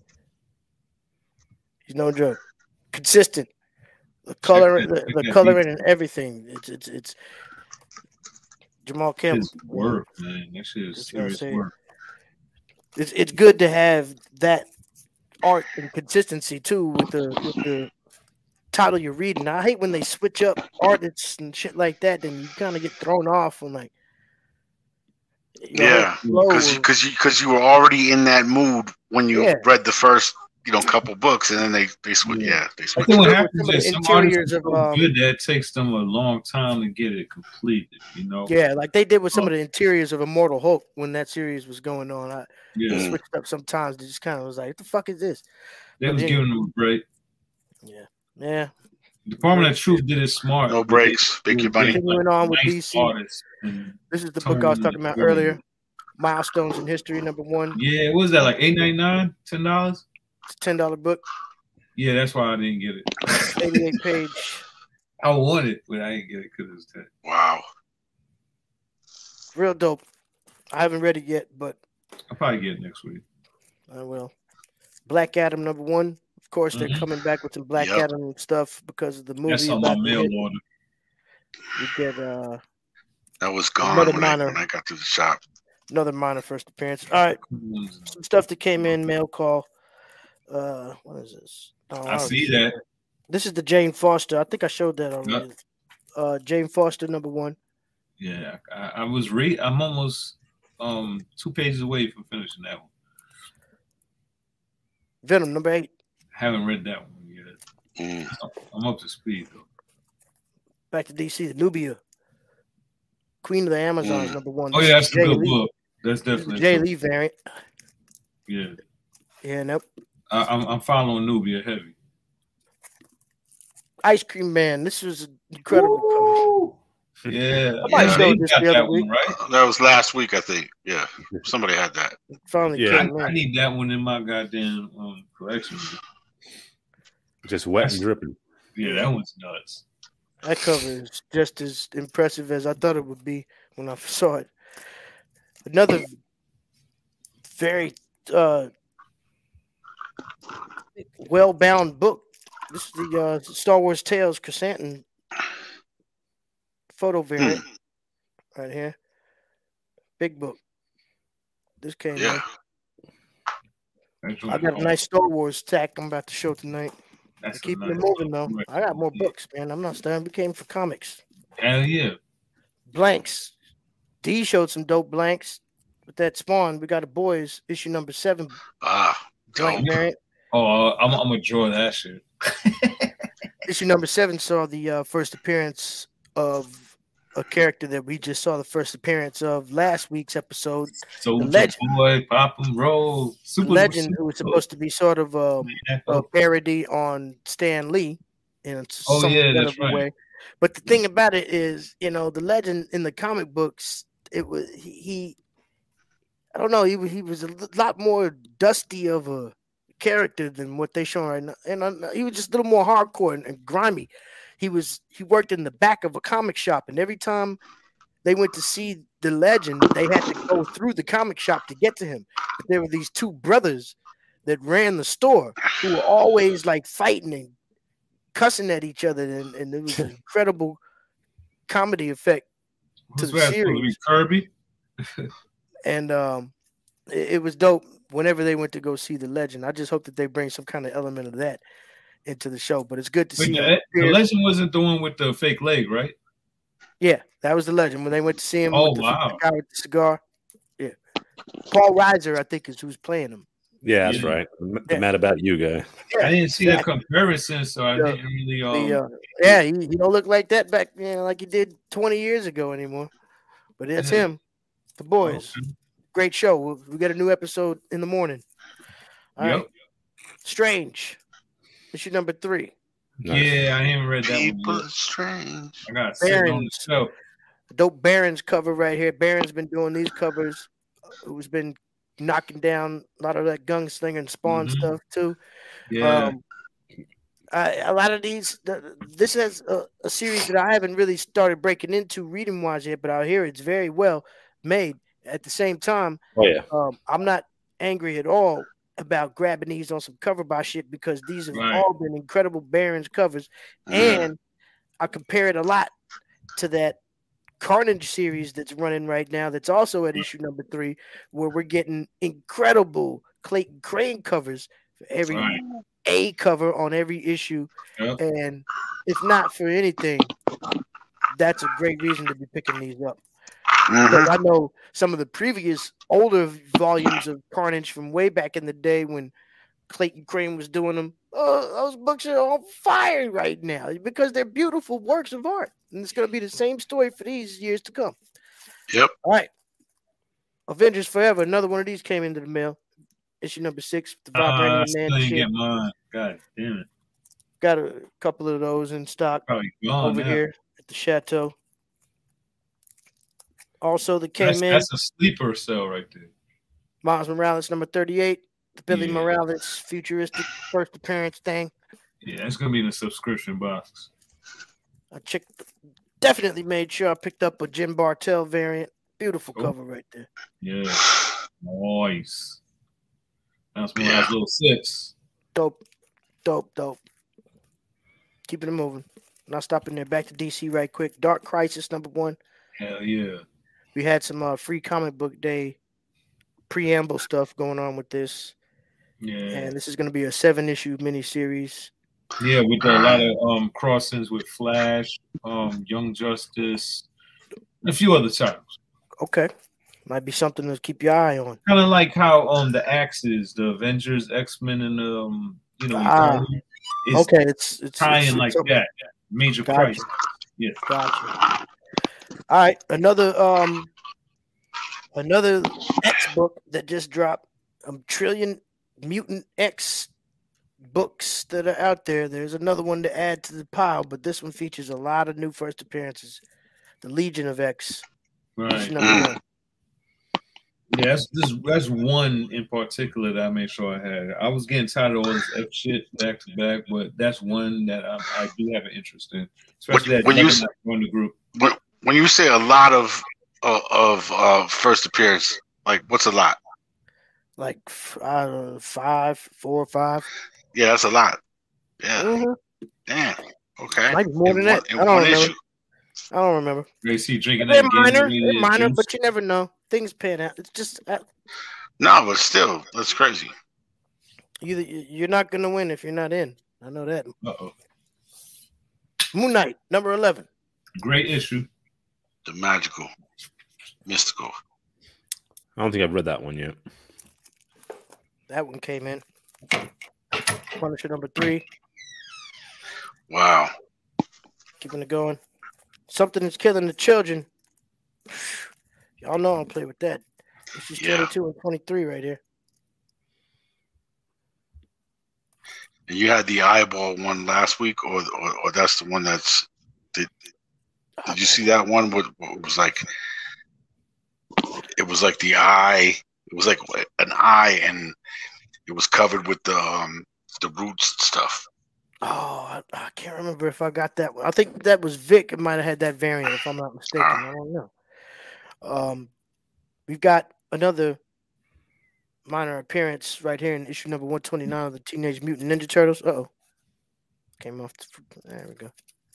he's no joke. Consistent, the color, that- the, check the that coloring detail. and everything. It's it's it's Jamal Campbell. His work, man. That shit is That's what I'm serious saying. work. It's it's good to have that art and consistency too with the with the title you're reading. I hate when they switch up artists and shit like that. Then you kind of get thrown off on like, your whole yeah, flow because of- because you because you were already in that mood when you Yeah. read the first, you know, couple books, and then they they switch. Yeah. Yeah, they I switch. think what With happens some of is the some artists interiors are of, so um, good that it takes them a long time to get it completed, you know? yeah, like they did with some Oh. of the interiors of Immortal Hulk when that series was going on. I Yeah. Mm. switched up sometimes. They just kind of was like, "What the fuck is this?" They But was then- giving them a break. Yeah, yeah. Department of Truth did it smart. No breaks. Big your money. Continuing on with Nice D C. artists and This is the book I was talking about totally- earlier. Milestones in History, number one. Yeah, what was that, like eight ninety-nine, ten dollars? It's a ten dollar book, Yeah, that's why I didn't get it. eighty-eight page. I wanted it, but I didn't get it because it was ten. Wow. Real dope. I haven't read it yet, but I'll probably get it next week. I will. Black Adam, number one. Of course, they're Mhm. coming back with some Black Yep. Adam stuff because of the movie. That's on my about to mail hit. order. We get uh, That was gone Another when I, minor. when I got to the shop. another minor first appearance. All right, some stuff that came in mail call. Uh, what is this? Oh, I already see showed that. This is the Jane Foster. I think I showed that already. Uh, Jane Foster, number one. Yeah, I, I was re. I'm almost um two pages away from finishing that one. Venom, number eight. Haven't read that one yet. Mm. I'm up to speed though. Back to D C. The Nubia. Queen of the Amazons, Mm. number one. Oh This yeah, is that's a Jay good Lee. book. That's This is the definitely Jay good. Lee variant. Yeah, Yeah, nope. I, I'm I'm following Nubia heavy. Ice Cream Man. This was an incredible cover. Yeah, might yeah, show they this got the other that week. one right. That was last week, I think. Yeah, somebody had that. Finally Yeah. came I in. need that one in my goddamn um, collection. Just wet and dripping. Yeah, that one's nuts. That cover is just as impressive as I thought it would be when I saw it. Another very uh, well-bound book. This is the uh, Star Wars Tales Chrysanthemum photo variant right here. Big book. This came Yeah. in. I got a nice Star Wars stack I'm about to show tonight. That's a Keeping nice it moving though. one. I got more books, man. I'm not done. We came for comics. Hell yeah. Blanks. D showed some dope blanks with that Spawn. We got a boys issue number seven Ah, blank dope. variant. Oh, uh, I'm I'm gonna draw that shit. issue number seven saw the uh, first appearance of a character that we just saw the first appearance of last week's episode. Soldier the legend, Boy, Pop and Roll, Super legend, Super who was supposed to be sort of a, a parody on Stan Lee in oh, some yeah, kind that's of a right. way. But the thing about it is, you know, the legend in the comic books, it was he. he I don't know. He was he was a lot more dusty of a character than what they show right now, and uh, he was just a little more hardcore and, and grimy. He was he worked in the back of a comic shop, and every time they went to see the legend, they had to go through the comic shop to get to him. But there were these two brothers that ran the store who were always like fighting and cussing at each other, and, and it was an incredible comedy effect to Who's the that? series. Kirby. And um, it, it was dope whenever they went to go see the legend. I just hope that they bring some kind of element of that into the show. But it's good to Wait, see the, him. the legend wasn't the one with the fake leg, right? Yeah, that was the legend when they went to see him. Oh, with the, wow. the guy with the cigar. Yeah, Paul Reiser, I think, is who's playing him. Yeah, that's Yeah. right. The Yeah. Mad About You guy. Yeah, I didn't see exactly. that comparison, so I Yeah. didn't really. Um, The, uh, yeah, he, he don't look like that back, you know, like he did twenty years ago anymore. But it's Yeah. him, the boys. okay. Great show. We, we got a new episode in the morning. All Yep. right. Strange. Issue number three. Nice. Yeah, I haven't read that People one are yet. strange. I got sitting on the Barons. shelf. Dope Barons cover right here. Barons been doing these covers. Who's been knocking down a lot of that gunslinger and Spawn Mhm. stuff too. Yeah. Um, I, a lot of these. The, this is a, a series that I haven't really started breaking into reading wise yet, but I hear it's very well made. At the same time, Oh yeah. um, I'm not angry at all about grabbing these on some cover by shit because these have Right. all been incredible Barons covers, Mm. and I compare it a lot to that Carnage series that's running right now. That's also at issue number three, where we're getting incredible Clayton Crane covers for every Right. A cover on every issue, Yep. and if not for anything, that's a great reason to be picking these up. Mhm. Because I know some of the previous older volumes of Carnage from way back in the day when Clayton Crane was doing them. Oh, those books are on fire right now because they're beautiful works of art. And it's going to be the same story for these years to come. Yep. All right. Avengers Forever. Another one of these came into the mail. Issue number six. The Uh, I Vibranium still Man ain't shit. get mine. God damn it. Got a couple of those in stock Probably gone over now. here at the Chateau. Also, that came That's, in that's a sleeper cell right there. Miles Morales number thirty-eight. The Billy Yeah. Morales futuristic first appearance thing. Yeah, it's gonna be in the subscription box. I checked, definitely made sure I picked up a Jim Bartell variant. Beautiful Oh. cover right there. Yeah, nice. That's one Yeah. of those little six. Dope, dope, dope. Keeping it moving. Not stopping there. Back to D C right quick. Dark Crisis number one. Hell yeah. We had some uh, free comic book day preamble stuff going on with this, Yeah, and this is going to be a seven issue miniseries. yeah, with a lot of um crossings with Flash, um, Young Justice, and a few other titles. Okay, might be something to keep your eye on. Kind of like how um the Axes, the Avengers, X Men, and um you know Ah, Eternals is Okay, it's it's tying it's- like it's- that. Major Gotcha. price. Yeah. Gotcha. All right, another um, another X book that just dropped. A trillion mutant X books that are out there. There's another one to add to the pile, but this one features a lot of new first appearances. The Legion of X. Right. Issue number Mm. one. Yeah, that's this, that's one in particular that I made sure I had. I was getting tired of all this F shit back to back, but that's one that I, I do have an interest in, especially that When you never s- not join the group. When, when you say a lot of uh, of uh, first appearance, like what's a lot? Like f- I don't know, five, four or five. Yeah, that's a lot. Yeah, Mhm. damn. Okay. Might be more In than one- that. in I don't one remember. issue. I don't remember. They see drinking They're that minor, Gatorade they're minor, juice. but you never know. Things pan out. It's just uh, No, but still, that's crazy. you. You're not gonna win if you're not in. I know that. Uh-oh. Moon Knight, number eleven. Great issue. The magical, mystical. I don't think I've read that one yet. That one came in. Punisher number three. Wow. Keeping it going. Something is killing the children. Y'all know I don't play with that. This is Yeah. twenty-two and twenty-three right here. And you had the eyeball one last week, or or, or that's the one that's. Did, did you see that one? What, what was like? It was like the eye. It was like an eye, and it was covered with the um, the roots and stuff. Oh, I, I can't remember if I got that one. I think that was Vic. It might have had that variant, if I'm not mistaken. Ah. I don't know. Um, we've got another minor appearance right here in issue number one twenty-nine of the Teenage Mutant Ninja Turtles. Uh oh, came off. The, there we go.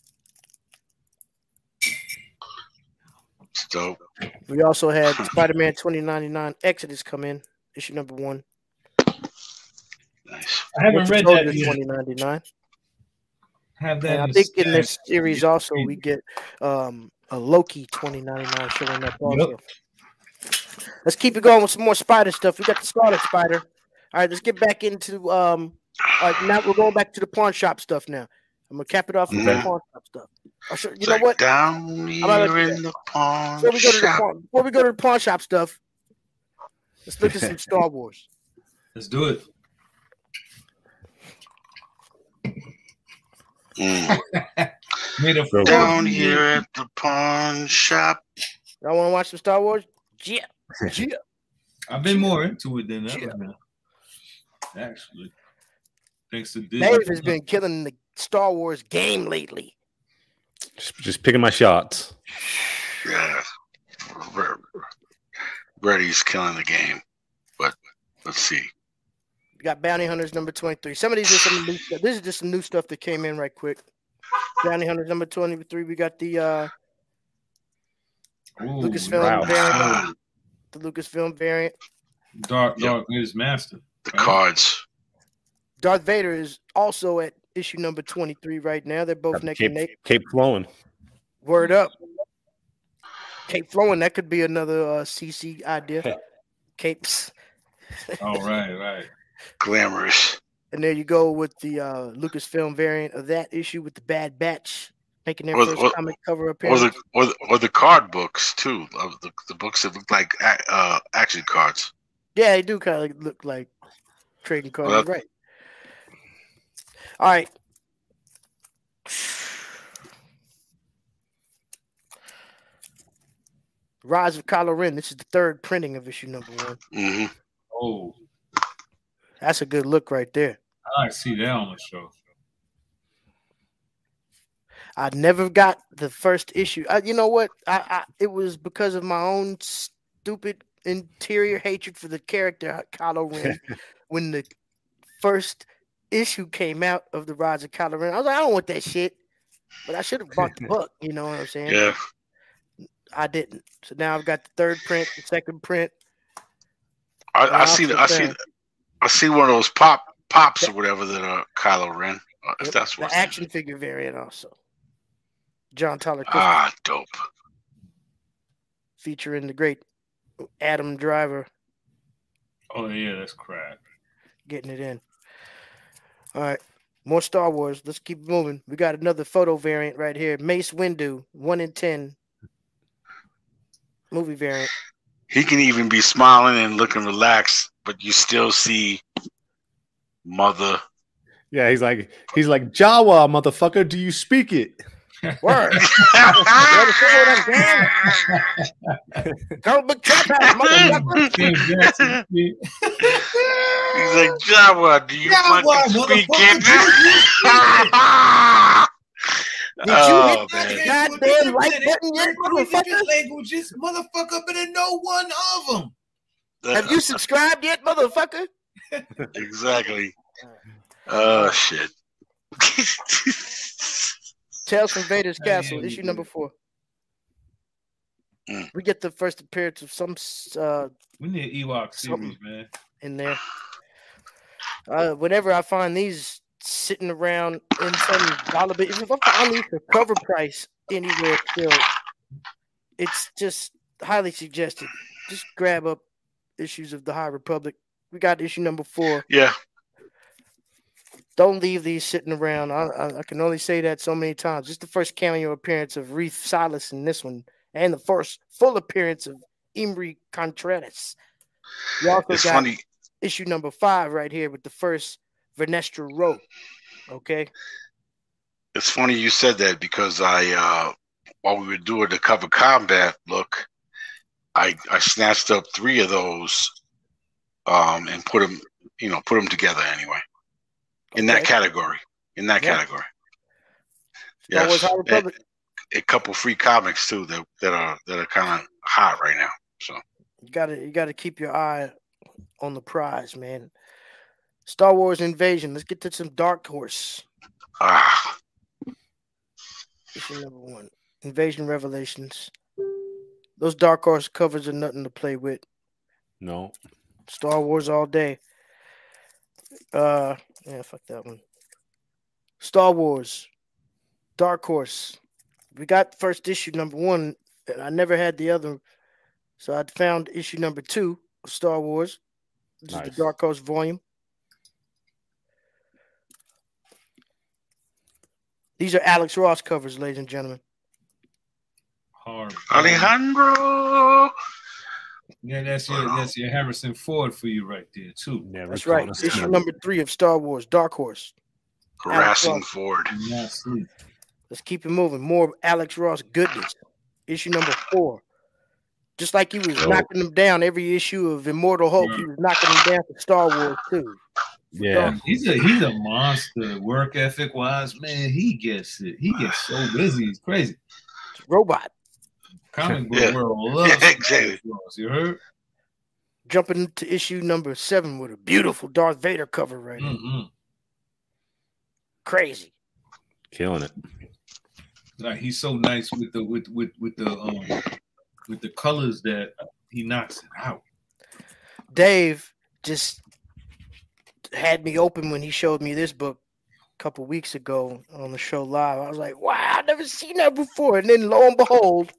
So We also had Spider-Man twenty ninety-nine Exodus come in, issue number one. nice. I haven't Winter read Soldier that yet. twenty ninety-nine. Have that. And I in think the in this stack. series also we get um, a Loki twenty ninety-nine showing up also. Yep. Let's keep it going with some more Spider stuff. We got the Scarlet Spider. All right, let's get back into um. All right, now we're going back to the pawn shop stuff now. I'm gonna cap it off with the Mhm. pawn shop stuff. I'll show, you It's know like what? down here about to do in the pawn Before we go to the shop. pawn, before we go to the pawn shop stuff, let's look at some Star Wars. Let's do it. Mm. Made a Go. Down here at the pawn shop. Y'all want to watch some Star Wars? Yeah, yeah. I've been more into it than Yeah. ever now. Actually, thanks to Disney. Dave has been killing the Star Wars game lately. Just, just picking my shots. Yeah. Re- Reddy's killing the game. But let's see. We got Bounty Hunters number twenty-three. Some of these are some new stuff. This is just some new stuff that came in right quick. Bounty Hunters number twenty-three. We got the uh, Ooh, Lucasfilm wow. variant. Ah, The Lucasfilm variant. Dark, Yep. Dark Vader's master. the Right. cards. Darth Vader is also at issue number twenty-three right now. They're both neck and neck. Cape, Cape flowing. Word up. Cape flowing. That could be another uh, C C idea. Capes. Oh, right, right. Glamorous. And there you go with the uh, Lucasfilm variant of that issue with the Bad Batch making their Or- first or- comic cover Or appearance. the or the, or the card books too. Of the, the books that look like a- uh, action cards. Yeah, they do kind of look like trading cards, Well, right? All right. Rise of Kylo Ren. This is the third printing of issue number one. hmm Oh, That's a good look right there. I like to see that on the show. I never got the first issue. I, you know what? I, I it was because of my own stupid interior hatred for the character Kylo Ren. When the first issue came out of the Rise of Kylo Ren, I was like, I don't want that shit. But I should have bought the book. You know what I'm saying? Yeah. I didn't. So now I've got the third print, the second print. I, and I I'll see. sit I see. down. I see one of those pop pops or whatever that are Kylo Ren. Uh, if Yep, that's the what. action figure variant also. John Tyler Christopher Ah, dope. featuring the great Adam Driver Oh, yeah, that's crap. getting it in. All right. More Star Wars. Let's keep moving. We got another photo variant right here. Mace Windu, one in ten. Movie variant. He can even be smiling and looking relaxed, but you still see mother. Yeah, he's like he's like Jawa, motherfucker. Do you speak it? Word. Comic book trap house, motherfucker. Sam Jackson, yeah. He's like, Jawa, do you Jawa, fucking speak it? Did you Oh, hit that goddamn like button yet, motherfucker? Languages, motherfucker, better know one of them. Have you subscribed yet, motherfucker? Exactly. Oh shit. Tales from Vader's Oh, Castle, yeah, issue we number do. four. Mm. We get the first appearance of some uh, We need an Ewok Something. series, man. in there. Uh, whenever I find these sitting around in some dollar bit, if I find these for cover price anywhere still, it's just highly suggested. Just grab up issues of the High Republic. We got issue number four. Yeah. Don't leave these sitting around. I, I, I can only say that so many times. This is the first cameo appearance of Reef Silas in this one, and the first full appearance of Imri Contreras. You also It's got funny. issue number five right here with the first Vernestra Rowe. Okay. It's funny you said that because I, uh, while we were doing the cover combat look, I I snatched up three of those, um, and put them, you know, put them together anyway. In that Okay. category, in that Yeah. category, Star Wars yes, High Republic. and a couple free comics too that that are that are kind of hot right now. So You gotta you gotta keep your eye on the prize, man. Star Wars Invasion. Let's get to some Dark Horse. ah, Issue number one. Invasion Revelations. Those Dark Horse covers are nothing to play with. No. Star Wars all day. Uh yeah, fuck that one. Star Wars. Dark Horse. We got first issue number one, and I never had the other. So I found issue number two of Star Wars. This is Nice. the Dark Horse volume. These are Alex Ross covers, ladies and gentlemen. Hard. Alejandro. Yeah, that's your that's your Harrison Ford for you right there too. Never That's caught right. us. Issue number three of Star Wars, Dark Horse. Harassing Alex Ross. Ford. Do not sleep. Let's keep it moving. More Alex Ross goodness. Issue number four. Just like he was Oh. knocking them down every issue of Immortal Hulk, he was knocking them down for Star Wars too. Yeah. He's a he's a monster work ethic wise, man. He gets it. He gets so busy. It's crazy. Robot. Comic book Yeah. world loves Yeah, exactly. Ross, you heard? Jumping into issue number seven with a beautiful Darth Vader cover right here. Mm-hmm. Crazy. Killing it. Like he's so nice with the with with with the um with the colors that he knocks it out. Dave just had me open when he showed me this book a couple weeks ago on the show live. I was like, wow, I've never seen that before. And then lo and behold,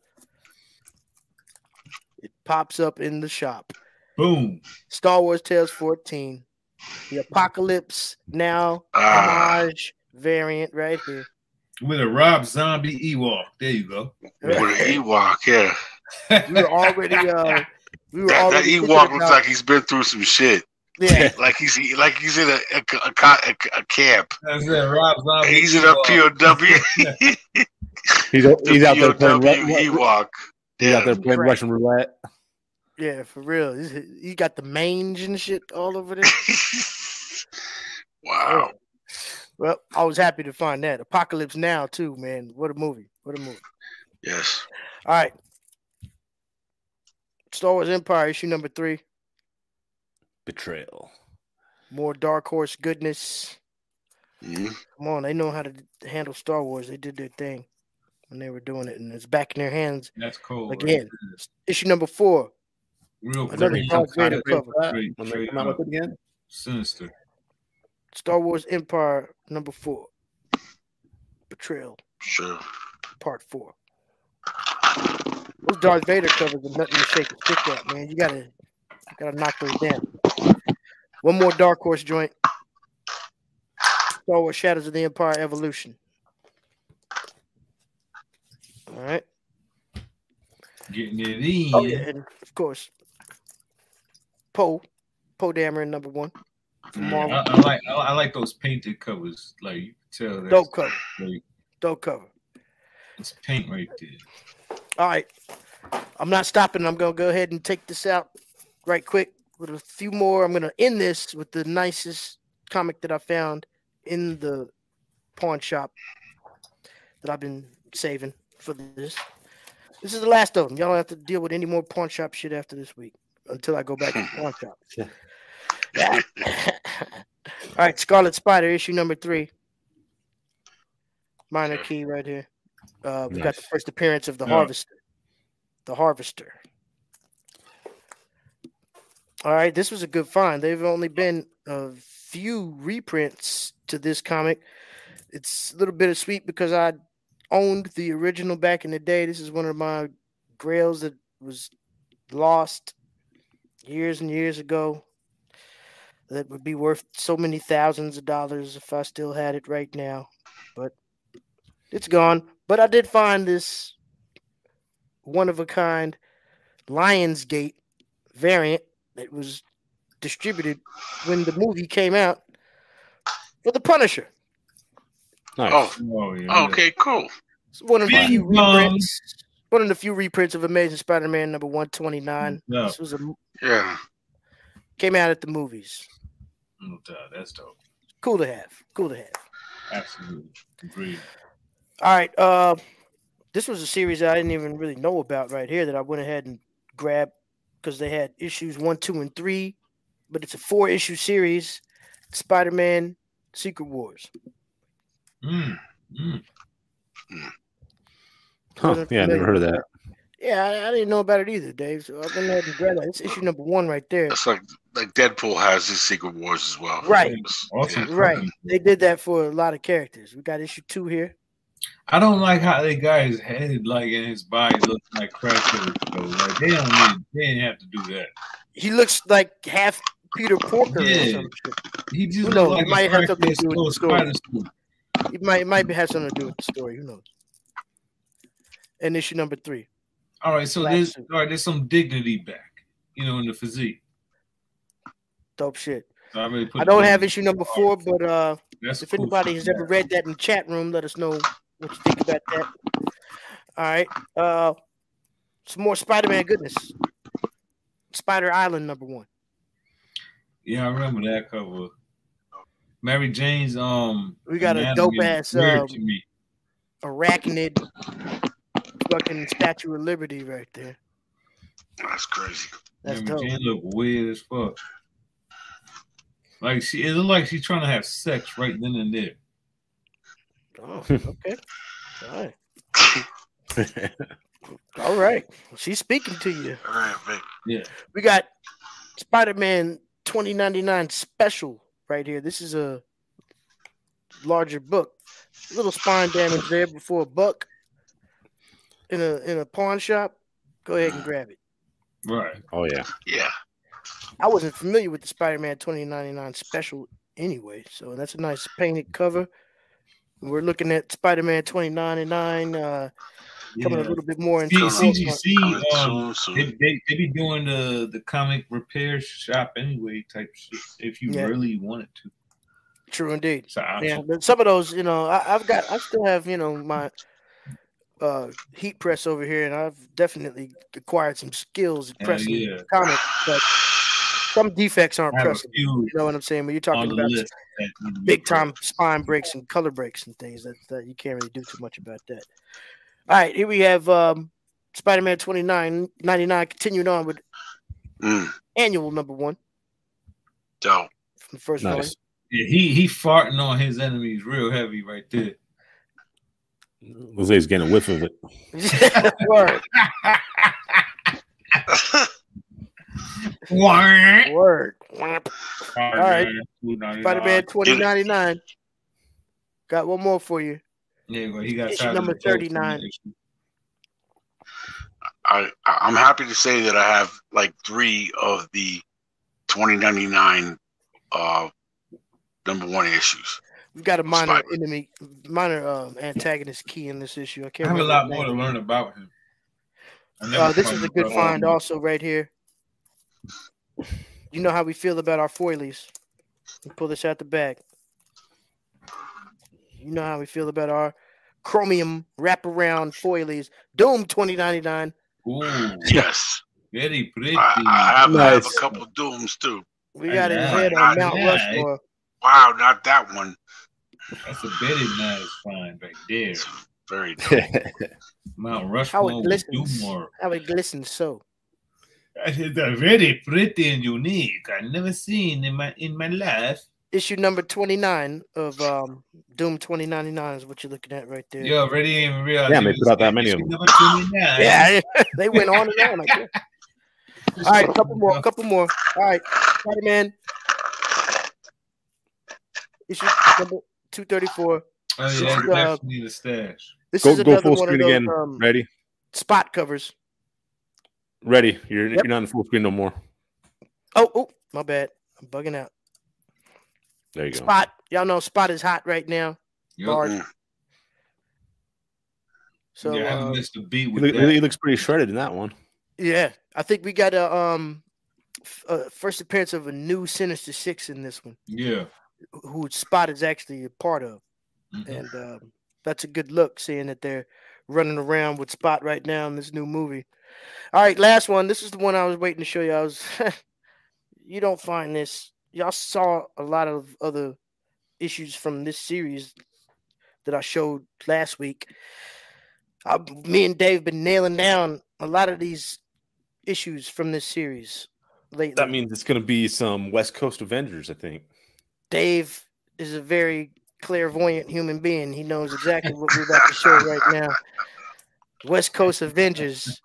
it pops up in the shop. Boom. Star Wars Tales fourteen. The Apocalypse Now Ah, homage variant right here. With a Rob Zombie Ewok. There you go. with an Ewok, yeah. We were already uh we were That, that already thinking Ewok looks about- like he's been through some shit. yeah. Like he's like he's in a a, a, a, a camp. That's it, Rob Zombie. He's in a P O W. He's, he's out there playing, P O W Ru- Ewok. he's out there Yeah. playing Right. Russian roulette. Yeah, for real. He's- He got the mange and shit all over there. Wow. Well, I was happy to find that. Apocalypse Now, too, man. What a movie. What a movie. Yes. All right. Star Wars Empire, issue number three. Betrayal. More Dark Horse goodness. Mhm. Come on, they know how to handle Star Wars. They did their thing when they were doing it, and it's back in their hands That's cool. again. Issue number four. Real Another great. Darth Vader cover. Straight, When they straight come out up. with it again? Sinister. Star Wars Empire number four. Betrayal, Sure. part four. Those Darth Vader covers are nothing to shake a stick at, man. You gotta, gotta knock those down. One more Dark Horse joint. Star Wars Shadows of the Empire Evolution. All right. Getting it in. Oh yeah, and of course, Poe, Poe Dameron number one. From Yeah, Marvel. I, I like I, I like those painted covers. Like you can tell that's Dope cover. like, Dope cover. it's paint right there. All right. I'm not stopping. I'm going to go ahead and take this out right quick with a few more. I'm going to end this with the nicest comic that I found in the pawn shop that I've been saving for this. This is the last of them. Y'all don't have to deal with any more pawn shop shit after this week until I go back to the pawn shop. Yeah. All right. Scarlet Spider, issue number three. Minor key right here. Uh, we got the Nice. first appearance of the Yeah. Harvester. The Harvester. All right, this was a good find. They've only been a few reprints to this comic. It's a little bittersweet because I owned the original back in the day. This is one of my grails that was lost years and years ago. that would be worth so many thousands of dollars if I still had it right now. But it's gone. But I did find this one-of-a-kind Lionsgate variant that was distributed when the movie came out for The Punisher. Nice. Oh, Oh, yeah. okay, cool. It's one of the Bing few bong. reprints. One of the few reprints of Amazing Spider-Man number one twenty-nine. Yeah. This was a Yeah. came out at the movies. No doubt. That's dope. Cool to have. Cool to have. Absolutely. Agreed. All right. Uh, this was a series that I didn't even really know about right here that I went ahead and grabbed because they had issues one, two, and three. But it's a four-issue series, Spider-Man Secret Wars. Mm. Mm. Huh. Wasn't Yeah, I never familiar heard of with that. Yeah, I, I didn't know about it either, Dave. So I went ahead and grabbed that. It's issue number one right there. That's like like Deadpool has his Secret Wars as well. Right. Awesome. Yeah. Right. They did that for a lot of characters. We got issue two here. I don't like how they got his head like and his body looks like crackers. So like they don't need, they didn't have to do that. He looks like half Peter Porker or Yeah. some shit. He just Who knows? looked like It might a have something to crackhead do with stole the story. spider suit. It might, it might have something to do with the story. Who knows? And issue number three. All right, so Black there's suit. all right, there's some dignity back, you know, in the physique. Dope shit. So I, really put I don't that have in. issue number four, but uh, That's if cool. anybody has ever read that in the chat room, let us know what you think about that. All right. Uh, some more Spider-Man goodness. Spider Island number one. Yeah, I remember that cover. Mary Jane's um. We got a anatomy dope is ass weird um, to me. arachnid fucking Statue of Liberty right there. That's crazy. That's Mary dope. Jane look weird as fuck. Like she, it looked like she's trying to have sex right then and there. Oh, okay. All right. All right. She's speaking to you. All right, Vic. Yeah. We got Spider-Man twenty ninety-nine special right here. This is a larger book. A little spine damage there before a buck in a in a pawn shop. Go ahead and grab it. Right. Oh yeah. Yeah. I wasn't familiar with the Spider-Man twenty ninety-nine special anyway, so that's a nice painted cover. We're looking at Spider-Man twenty ninety-nine uh, coming a Yeah. little bit more into C- the C G forefront. C, Coming um, soon, soon. they, they, they be doing the, the comic repair shop anyway type shit if you Yeah. really wanted to. True indeed. It's an option. Yeah, but some of those, you know, I, I've got, I still have, you know, my uh, heat press over here, and I've definitely acquired some skills at Hell pressing yeah. comics, but some defects aren't I have a pressing. few You know what I'm saying? When you're on talking the about list that need to be big time pressed. spine breaks and color breaks and things that, that you can't really do too much about that. All right, here we have um, Spider-Man twenty-nine ninety-nine continuing on with Mm, annual number one dope. from the first Nice. Yeah, he he farting on his enemies real heavy right there. Jose's getting a whiff of it. volume. Word. Wah. Word. All right. Spider-Man Spider-Man twenty ninety-nine. Got one more for you. Yeah, well, he got Issue tired of number the jokes on thirty-nine. that issue. I I'm happy to say that I have like three of the twenty ninety-nine uh number one issues. We've got a minor Spider. enemy, minor um, antagonist key in this issue. I I can't have a remember lot his more to name. learn about him. I never Uh, this come is a good across find, him. also, right here. You know how we feel about our foilies. Let me pull this out the bag. You know how we feel about our chromium wraparound foilies. Doom twenty ninety-nine. Ooh, Yes. very pretty. I, I, have, I have Nice. a couple dooms too. We got his Yeah, head on Mount yeah. Rushmore. Wow, not that one. That's a very nice find right there. It's very dope. Mount How Rushmore it with glistens. Doomore. How it glistens so. That is a very pretty and unique. I've never seen in my in my life. Issue number twenty-nine of um, Doom twenty ninety-nine is what you're looking at right there. Yo, already didn't even realize. Damn, he they was put out that like, many of issue them. number twenty-nine. Yeah, they went on and on. I guess. All right, couple more, couple more. All right, Spider-Man. Issue number two thirty-four. Oh This yeah, is, I uh, definitely need a stash. This Go is go another full one of screen those again. um, Ready? spot covers. Ready. You're Yep. you're not in full screen no more. Oh, oh, my bad. I'm bugging out. There you go. Spot. Y'all know Spot is hot right now. Yep. Bard. So yeah, I haven't uh, missed a beat He, with look- that. he looks pretty shredded in that one. yeah, I think we got a um f- uh, first appearance of a new Sinister Six in this one, Yeah. who Spot is actually a part of, Mhm. and um, that's a good look, seeing that they're running around with Spot right now in this new movie. All right, last one. This is the one I was waiting to show you. I was, you don't find this. Y'all saw a lot of other issues from this series that I showed last week. I, me and Dave been nailing down a lot of these issues from this series lately. That means it's going to be some West Coast Avengers, I think. Dave is a very clairvoyant human being. He knows exactly what we're about to show right now. West Coast Avengers.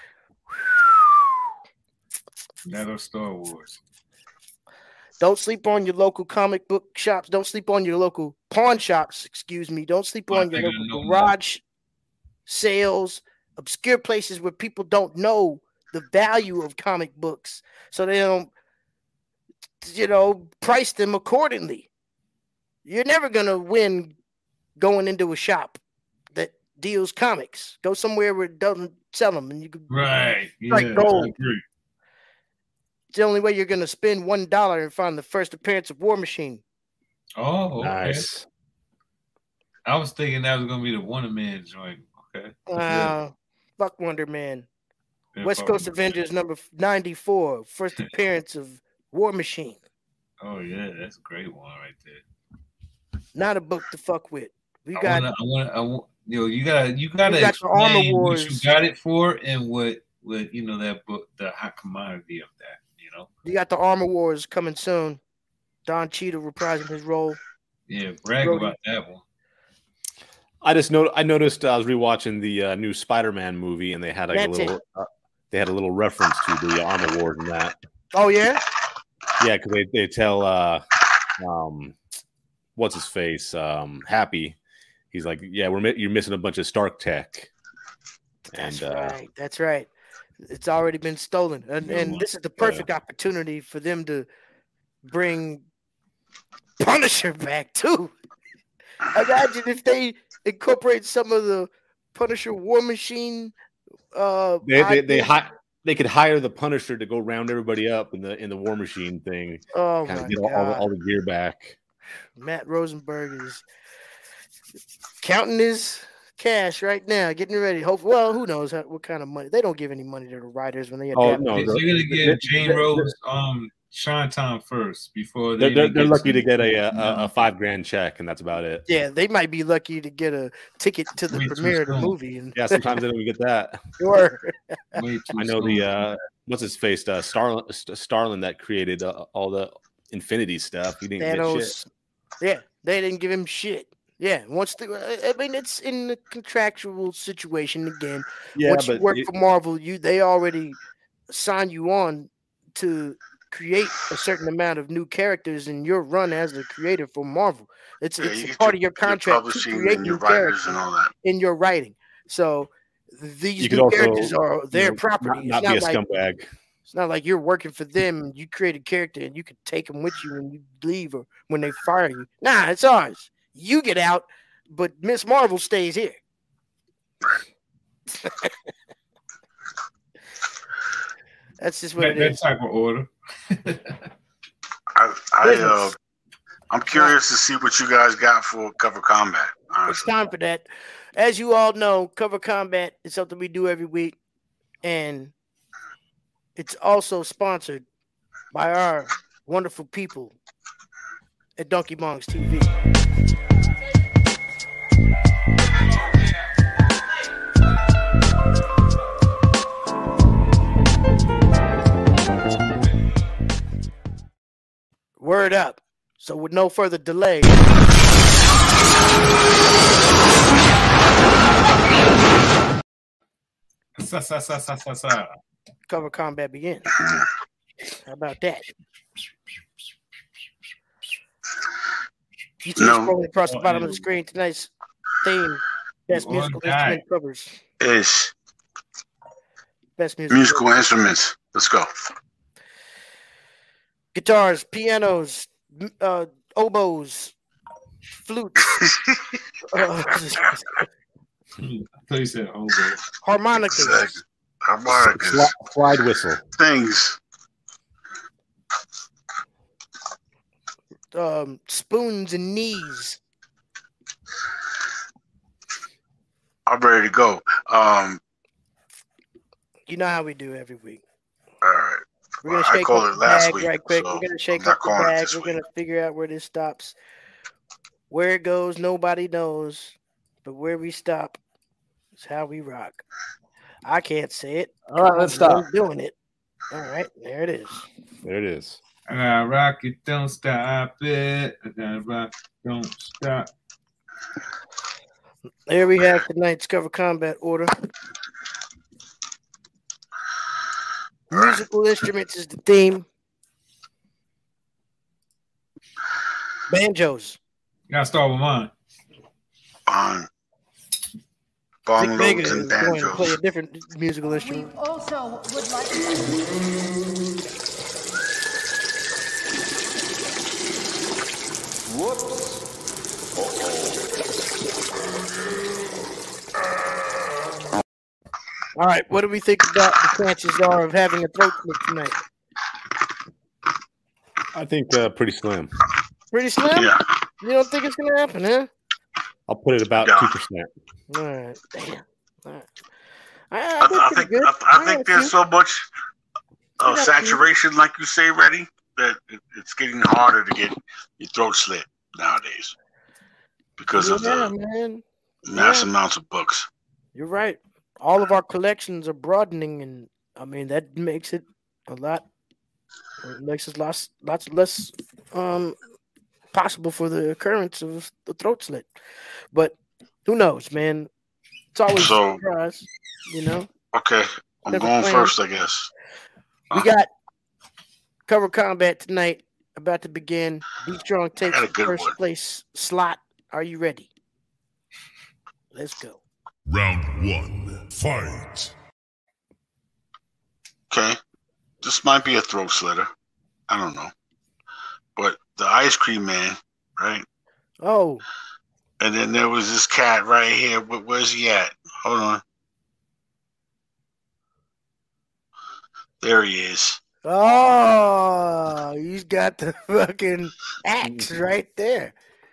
That or Star Wars. Don't sleep on your local comic book shops. Don't sleep on your local pawn shops. Excuse me. Don't sleep Oh, I on your think I local know garage sales, obscure places where people don't know the value of comic books, so they don't, you know, price them accordingly. You're never gonna win going into a shop that deals comics. Go somewhere where it doesn't sell them, and you can. Right. Yeah, Like gold. I agree. It's the only way you're gonna spend one dollar and find the first appearance of War Machine. Oh, okay. Nice. I was thinking that was gonna be the Wonder Man joint. Okay. Uh, fuck Wonder Man. Yeah, West probably. Coast Avengers number ninety-four, first appearance of War Machine. Oh yeah, that's a great one right there. Not a book to fuck with. We I got wanna, I want, I want, you know, you gotta, you gotta We got the Armor explain what Wars. you got it for and what, what you know that book, the hot commodity of that. You know. you got the Armor Wars coming soon. Don Cheadle reprising his role. Yeah, brag Brody. about that one. I just know I noticed uh, I was rewatching the uh, new Spider-Man movie, and they had like That's a little uh, they had a little reference to the Armor Wars in that. Oh yeah, Yeah, because they, they tell uh, um, what's his face, um, Happy. He's like, yeah, we're mi- you're missing a bunch of Stark tech. that's And, uh, right. That's right. It's already been stolen, and Yeah, and this is the perfect opportunity for them to bring Punisher back too. Imagine if they incorporate some of the Punisher War Machine. Uh, They they they, ideas. hi- they could hire the Punisher to go round everybody up in the in the War Machine thing, Oh kind my of get all, all, the, god, all the gear back. Matt Rosenberg is counting his cash right now, getting ready. Hope well, who knows how, what kind of money? They don't give any money to the writers when they Oh adapt. no, They're the- gonna give the- Jane the- Rose um shine time first before they They're, they're, even they're get lucky to some- get a, a a five grand check, and that's about it. Yeah, they might be lucky to get a ticket to the Way too premiere of the soon. movie. And Yeah, sometimes they don't even get that. sure. way too I know soon. the uh, what's his face, uh, Starlin, St- Starlin that created uh, all the Infinity stuff. He didn't get shit. Thanos. Yeah, they didn't give him shit. Yeah, once the, I mean, it's in the contractual situation again. Yeah, Once you but work it- for Marvel, you they already sign you on to create a certain amount of new characters in your run as a creator for Marvel. It's Yeah, it's you a get part your- of your your contract to publishing create and your new writers characters and all that. in your writing. So these You could new also, characters are you their know, property. Not, it's not be not a like scumbag. it's not like you're working for them and you create a character and you can take them with you when you leave or when they fire you. Nah, it's ours. You get out, but Miss Marvel stays here. That's just what that, it that is. type of order. I, I uh, Business. I'm curious to see what you guys got for Cover Combat. It's Honestly. time for that. As you all know, Cover Combat is something we do every week, and it's also sponsored by our wonderful people at Donkey Monks T V. Word up. So with no further delay, Sa, sa, sa, sa, sa, sa. Cover Combat begins. How about that? You see No. scrolling across the Oh, bottom of yeah. the screen tonight's theme. Best You musical on that. instrument covers. Ish. Best musical, Musical instruments. Let's go. guitars, pianos, m- uh, oboes, flutes, uh, I thought you said oboe. harmonicas, Exactly. Harmonicas. Sli- slide whistle. Things. um, spoons and knees. I'm ready to go. Um, You know how we do every week. all right. We're gonna I shake called up it the last bag week, right quick. so We're gonna shake I'm not up the calling it bag. this We're week. gonna figure out where this stops. Where it goes, nobody knows. But where we stop is how we rock. I can't say it. All right, let's stop. I'm doing it. All right, there it is. There it is. I gotta rock it, don't stop it. I gotta rock, don't stop. There we have tonight's cover combat order. Musical instruments is the theme. Banjos. You gotta start with mine. Bong. Vic Bongos Vega is and going to play a banjos. different musical We instrument. also would like All right, what do we think about the chances are of having a throat slip tonight? I think uh, pretty slim. Pretty slim? Yeah. You don't think it's going to happen, huh? I'll put it about Yeah. two percent. All right. Damn. All right. I, I, I, did I pretty think good. I, I got think a there's few. so much I uh, got a few. saturation, like you say, ready that it, it's getting harder to get your throat slit nowadays because of Yeah, the man. mass Yeah. amounts of books. You're right. All of our collections are broadening, and I mean that makes it a lot. It makes it lots, lots less um, possible for the occurrence of the throat slit. But who knows, man? It's always So- a surprise, you know. Okay, I'm Never going planned. first, I guess. We got cover combat tonight about to begin. Be Strong takes got a the good first one. place slot. Are you ready? Let's go. Round one, fight. Okay, this might be a throat slitter. I don't know, but the Ice Cream Man, right? Oh, And then there was this cat right here. Where, where's he at? Hold on. There he is. oh, he's got the fucking axe right there.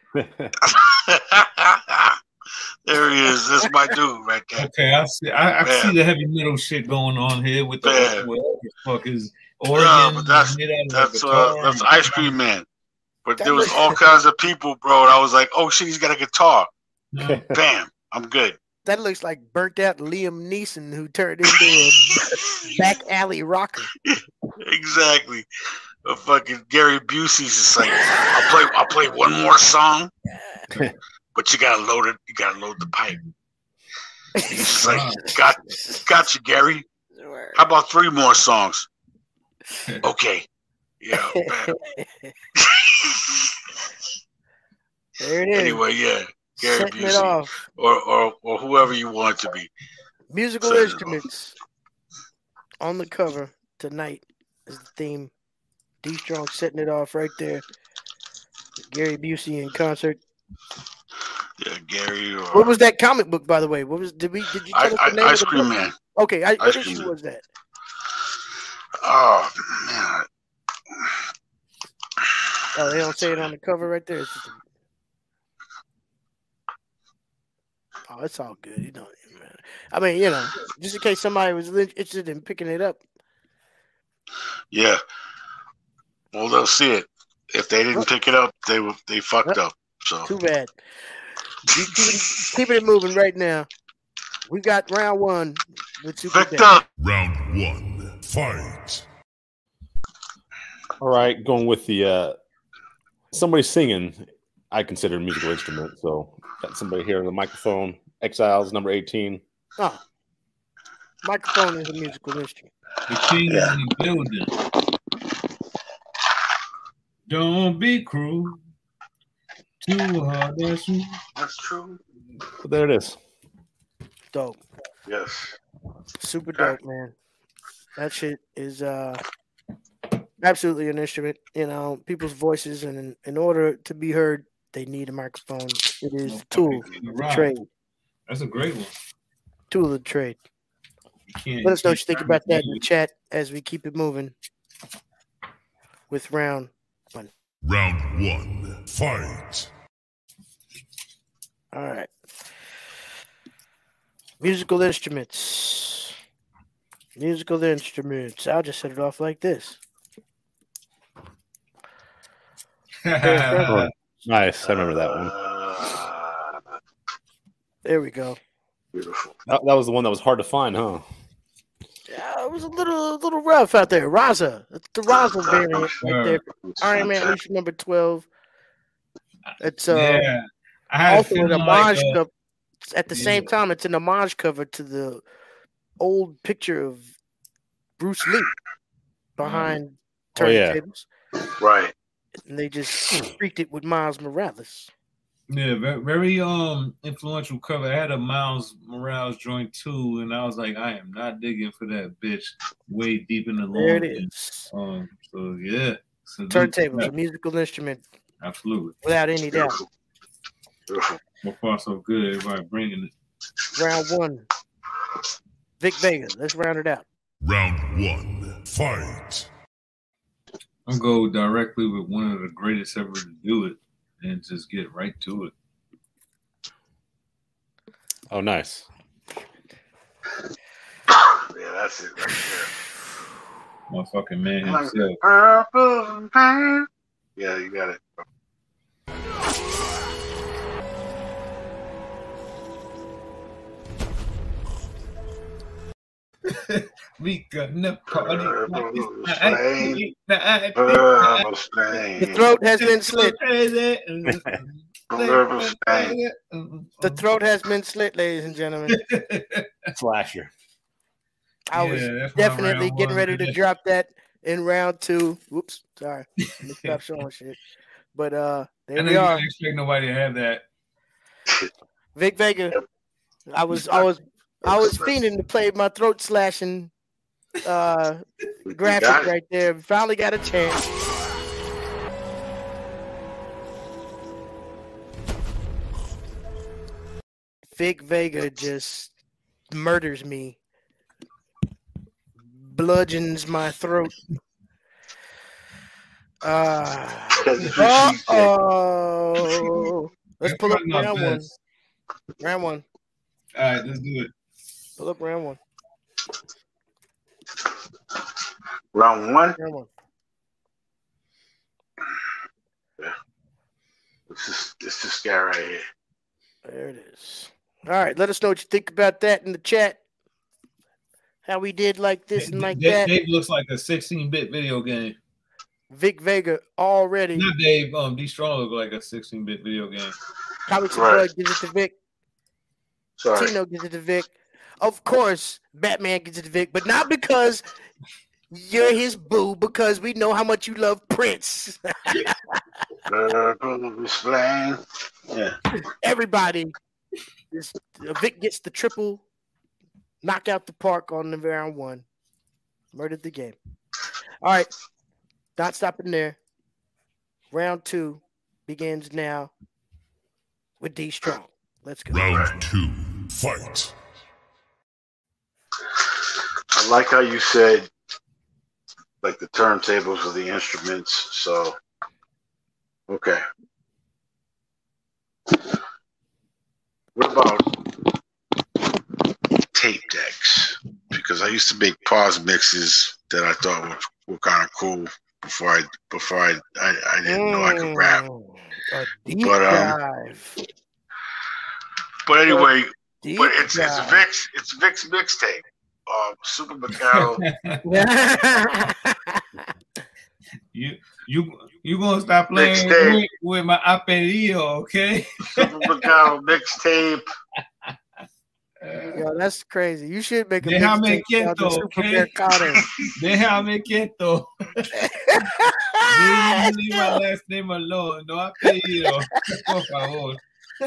There he is. That's my dude right there. Okay, I see. I, I Man. see the heavy metal shit going on here with the Man. whatever the fuck is organ. No, but that's made out of that's a uh, guitar that's and- Ice Cream Man. But That there was looks- all kinds of people, bro. And I was like, oh shit, he's got a guitar. No. Bam, I'm good. That looks like burnt out Liam Neeson who turned into a back alley rocker. Exactly. A fucking Gary Busey's just like, I'll play I'll play one more song, but you gotta load it, you gotta load the pipe. He's just like, got got you, Gary. How about three more songs? Okay. Yeah. bam. There it is. Anyway, yeah. Gary Setting it Busey. off. Or, or or whoever you want it to be. Musical Setting it off. instruments on the cover tonight is the theme. D Strong setting it off right there. Gary Busey in concert. Yeah, Gary or What was that comic book, by the way? What was did we did you tell I, us the I, name Ice of the Cream book? Man. Okay, I, what Ice Cream issue Man. was that? Oh man. Oh, they don't say it on the cover right there. It's just a... Oh, it's all good. You know, I mean, you know, just in case somebody was interested in picking it up. Yeah. Well, they'll see it. If they didn't pick it up, they were they fucked up. So Too bad. You keep it, keeping it moving right now. We got round one with Super Dad. Victor. Round one, fight. All right, going with the uh, somebody singing. I consider a musical instrument, so got somebody here on the microphone. Exiles number eighteen. Oh, microphone is a musical instrument. The king is in the building. Don't be cruel. Too hard, that's you. That's true. But there it is. Dope. Yes. Super dope, man. That shit is uh absolutely an instrument. You know, people's voices, and in, in order to be heard, they need a microphone. It is No the tool fucking of the rock. trade. That's a great one. Tool of the trade. You can't, Let us know what can't you think about that in the chat as we keep it moving with round one. Round one. Fight. All right. Musical instruments. Musical instruments. I'll just set it off like this. Oh, nice. I remember that one. Uh, There we go. beautiful. That, that was the one that was hard to find, huh? Yeah, it was a little, a little rough out there. Raza, it's the Raza variant right there. Iron Man issue number twelve. It's uh, yeah. I had a also an feeling homage. like, uh, co- at the same yeah. time, it's an homage cover to the old picture of Bruce Lee behind Oh, yeah. turntables, Right. and they just freaked it with Miles Morales. Yeah, very, very um influential cover. I had a Miles Morales joint too, and I was like, I am not digging for that bitch way deep in the There long. it is. Um, so yeah, salute. Turntables, Yeah, a musical instrument, absolutely. without any doubt. Beautiful. Beautiful. So far, so good. Everybody bringing it. Round one. Vic Vega. Let's round it out. Round one. Fight. I'll go directly with one of the greatest ever to do it, and just get right to it. Oh, nice. Yeah, that's it right Motherfucking man there. himself. Purple pain. Yeah, you got it. We gonna party like it's Purple night, flame. night, Purple The flame. throat has been slit. crazy. Purple flame. The throat has been slit, ladies and gentlemen. Slasher. I was Yeah, that's my definitely round getting one. ready to drop that in round two. Whoops, sorry. Let me stop showing shit. But uh, I there know we you are. didn't expect nobody to have that. Vic Vega. I was, I was, I was fiending to play my throat slashing uh You graphic got it. right there. Finally got a chance. Vic Vega just murders me, bludgeons my throat. Uh, oh, let's pull up That's my round one. best. Round one. All right, let's do it. Pull up round one. Round one. Round one. It's just, it's this guy right here. There it is. All right, let us know what you think about that in the chat. How we did like this and like Dave, that. Dave looks like a sixteen-bit video game. Vic Vega already. Not Dave. Um, D Strong look like a sixteen-bit video game. Comics Right. and Blood gives it to Vic. Sorry. Tino gives it to Vic. Of course, Batman gives it to Vic, but not because you're his boo, because we know how much you love Prince. Purple flame. Yeah. Everybody, is, Vic gets the triple knock out the park on the round one. Murdered the game. All right, not stopping there. Round two begins now with D Strong. Let's go. Round two. Fight. I like how you said, like, the turntables are the instruments. So, okay. What about tape decks? Because I used to make pause mixes that I thought were, were kind of cool before I before I I, I didn't know I could rap. Mm, a deep But, um, dive. But anyway, Deep but it's it's dive. Vic's it's Vic's mixtape. Uh, Super Macao. You you you gonna stop playing Mixtape. with, with my apellido, okay? Super Macao mixtape. Yo, that's crazy. You should make a Déjame mixtape called the quieto, Super okay? Mercado. Déjame quieto. Leave, leave my last name alone. No apellido. Por favor.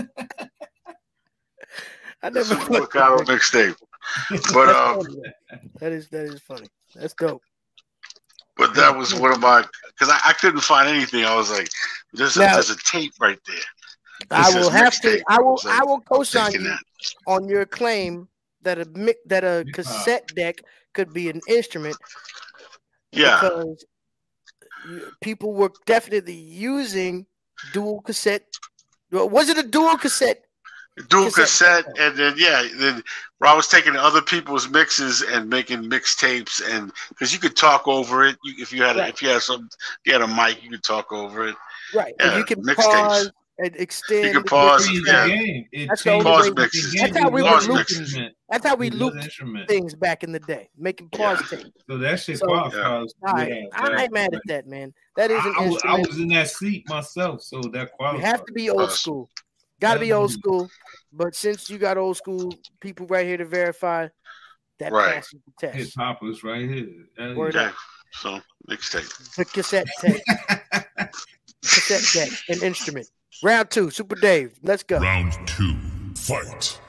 I never Super Macao mixtape. But um, that is that is funny. That's dope. But that was one of my because I, I couldn't find anything. I was like, "There's a, Now, there's a tape right there." I This will is have mixtape. to. I will. was like, I will co-sign thinking you that. on your claim that a mi- that a cassette deck could be an instrument. Yeah, Because you- people were definitely using dual cassette. Well, was it a dual cassette? dual cassette cassette, tape. and then yeah, then I was taking other people's mixes and making mixtapes, and because you could talk over it, you, if you had a, Right. if you had some, if you had a mic, you could talk over it. Right. And Yeah, you can mixtapes. pause and extend. You can the pause, different yeah. tracks. Game. It That's the only Pause way- mixes. That's how we Pause were mixes. instrument. That's how we It was looped instrument. things back in the day, making pause Yeah. tapes. So that shit So- qualifies. All right, I ain't mad at that, man. That is an I, I, was, I instrument. was in that seat myself, so that You qualifies. have to be old Awesome. school. Got to be old Mhm. school. But since you got old school people right here to verify, that Right. passes the Hip test. hoppers right here. That Word is- Okay, so mixtape. The cassette tape, cassette deck, an instrument. Round two, Super Dave. Let's go. Round two. Fight.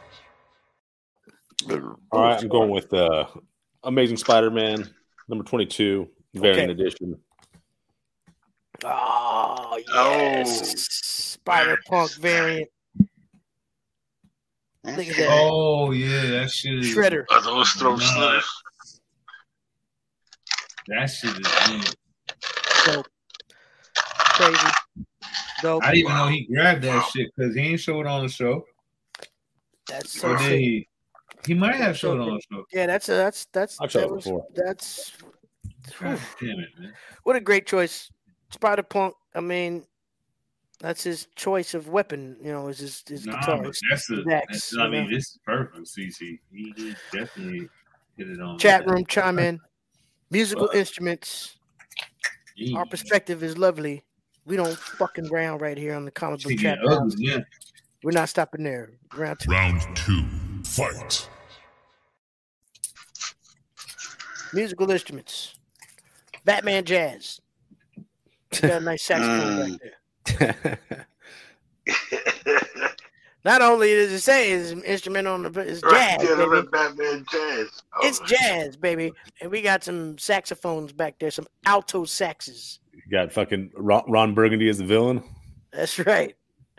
All right, I'm going with uh, Amazing Spider-Man number twenty-two, variant Okay. edition. Oh Oh. yes, Spider Punk variant. Look at that. Oh yeah, that shit is Shredder. Are those throat Nah. slitters? That shit is. Man. Dope. Crazy. Dope. I didn't even know he grabbed that shit because he ain't showed on the show. That's So so then sick. he, he might have showed on the show. Yeah, that's a, that's that's I've showed that it was, before. that's God damn it, man. what a great choice. Spider Punk. I mean, that's his choice of weapon. You know, is his, his Nah, guitar. but that's a. Dax, That's, you I mean, know? this is perfect, C C. He, he definitely hit it on. Chat room, chime in. Musical Uh, instruments. He, Our perspective is lovely. We don't fucking round right here on the comic book she chat. getting ugly, yeah. We're not stopping there. Round two. Round two. Fight. Musical instruments. Batman jazz. You got a nice saxophone back there. Not only does it say it's an instrument on the, it's Right, jazz, yeah, baby. that Batman jazz. Oh, It's jazz, baby. And we got some saxophones back there, some alto saxes. You got fucking Ron, Ron Burgundy as the villain. That's right.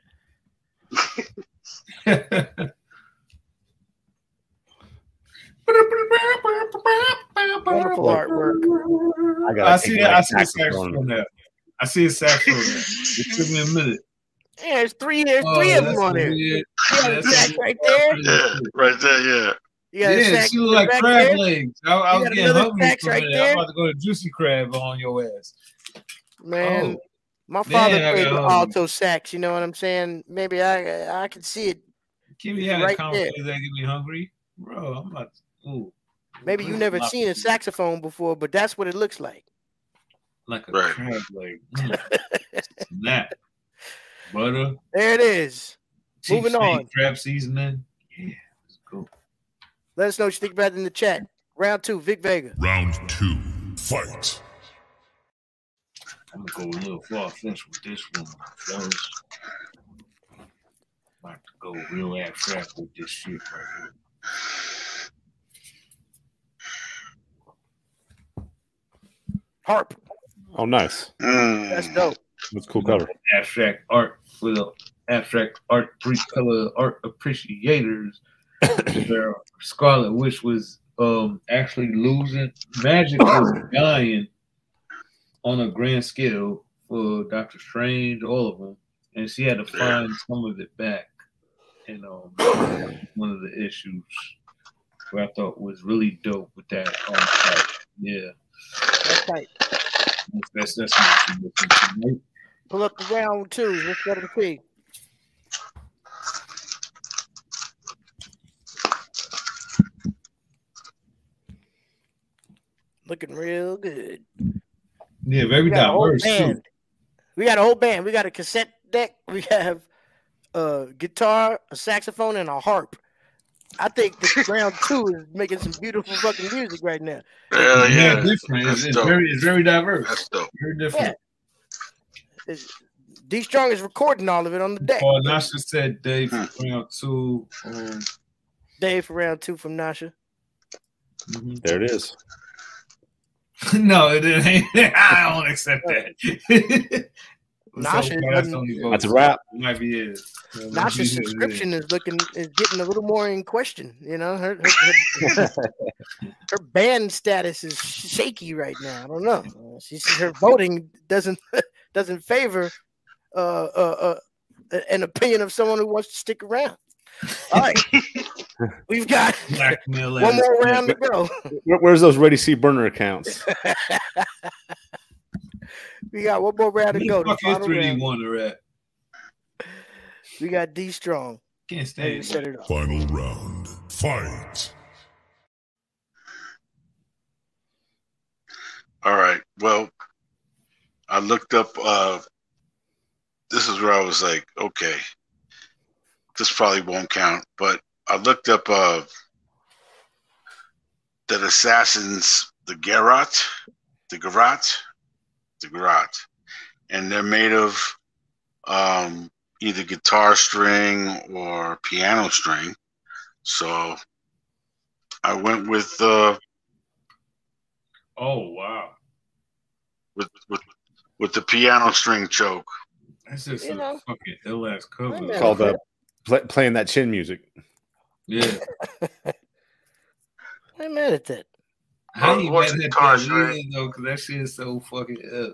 Wonderful artwork. I got. I see that. I see a saxophone there. I see a saxophone there. It took me a minute. Yeah, there's three, there's Oh, three of them that's on there. weird. You got a That's sax a- right there. yeah, right there, yeah. You got a Yeah, sax she look like back crab there. legs. I, I You was got getting another hungry sax for a right minute. there. I'm about to go to Juicy Crab on your ass. Man, Oh. my father Man, I played got the hungry. alto sax. You know what I'm saying? Maybe I I can see it. Can we have Right a conversation that get me hungry? Bro, I'm about to, ooh. Maybe you never seen a saxophone before, but that's what it looks like. Like a Right. crab leg. Mm. Snap. Butter. There it is. cheap Moving steak, on. Crab seasoning. Yeah, let's go. Let us know what you think about it in the chat. Round two, Vic Vega. Round two. Fight. I'm gonna go a little far fetched with this one, fellas. About to go real abstract with this shit right here. Harp. Oh, nice. Mm. That's dope. That's a cool cover. Abstract art for the abstract art three color art appreciators. Where Scarlet Witch was um actually losing, Magic was dying on a grand scale for Doctor Strange, all of them, and she had to find some of it back. And um, one of the issues where I thought was really dope with that. Um, yeah, That's tight. that's that's that's my Pull up the round two. Let's go to the pig. Looking real good. yeah, very We got a whole diverse too. band. We got a whole band. We got a cassette deck. We have a guitar, a saxophone, and a harp. I think the round two is making some beautiful fucking music right now. Hell It's yeah. very different. It's, That's it's dope. very it's very diverse. That's dope. Very different. It's- D Strong is recording all of it on the deck. Oh, Nasha said Dave Hmm. for round two. Um, Dave for round two from Nasha. mhm. There it is. No, it ain't. I don't accept that. Nasha So, doesn't- That's a wrap. Might be it. Nasha's subscription is looking is getting a little more in question. You know, her her, her, her band status is shaky right now. I don't know. Uh, she's her voting doesn't doesn't favor uh, uh, uh, an opinion of someone who wants to stick around. All right, we've got Blackmail one ass more round to go. Where, where's those Ready See burner accounts? We got one more round to go. The Fuck final history round. one to rap. We got D Strong. Can't Let me stand set it. it up. Final round. Fight. All right. Well, I looked up. Uh, this is where I was like, okay, this probably won't count. But I looked up uh, that assassins, the Garrote, the Garrote, the Garrote, and they're made of um, either guitar string or piano string. So I went with uh, Oh wow, with with with the piano string choke. that's just You a know. fucking ill ass cover. I know. Called uh, play, playing that chin music. Yeah. I'm mad at that. How Or- you or mad at guitar that? string. Yeah, though, because that shit is so fucking up.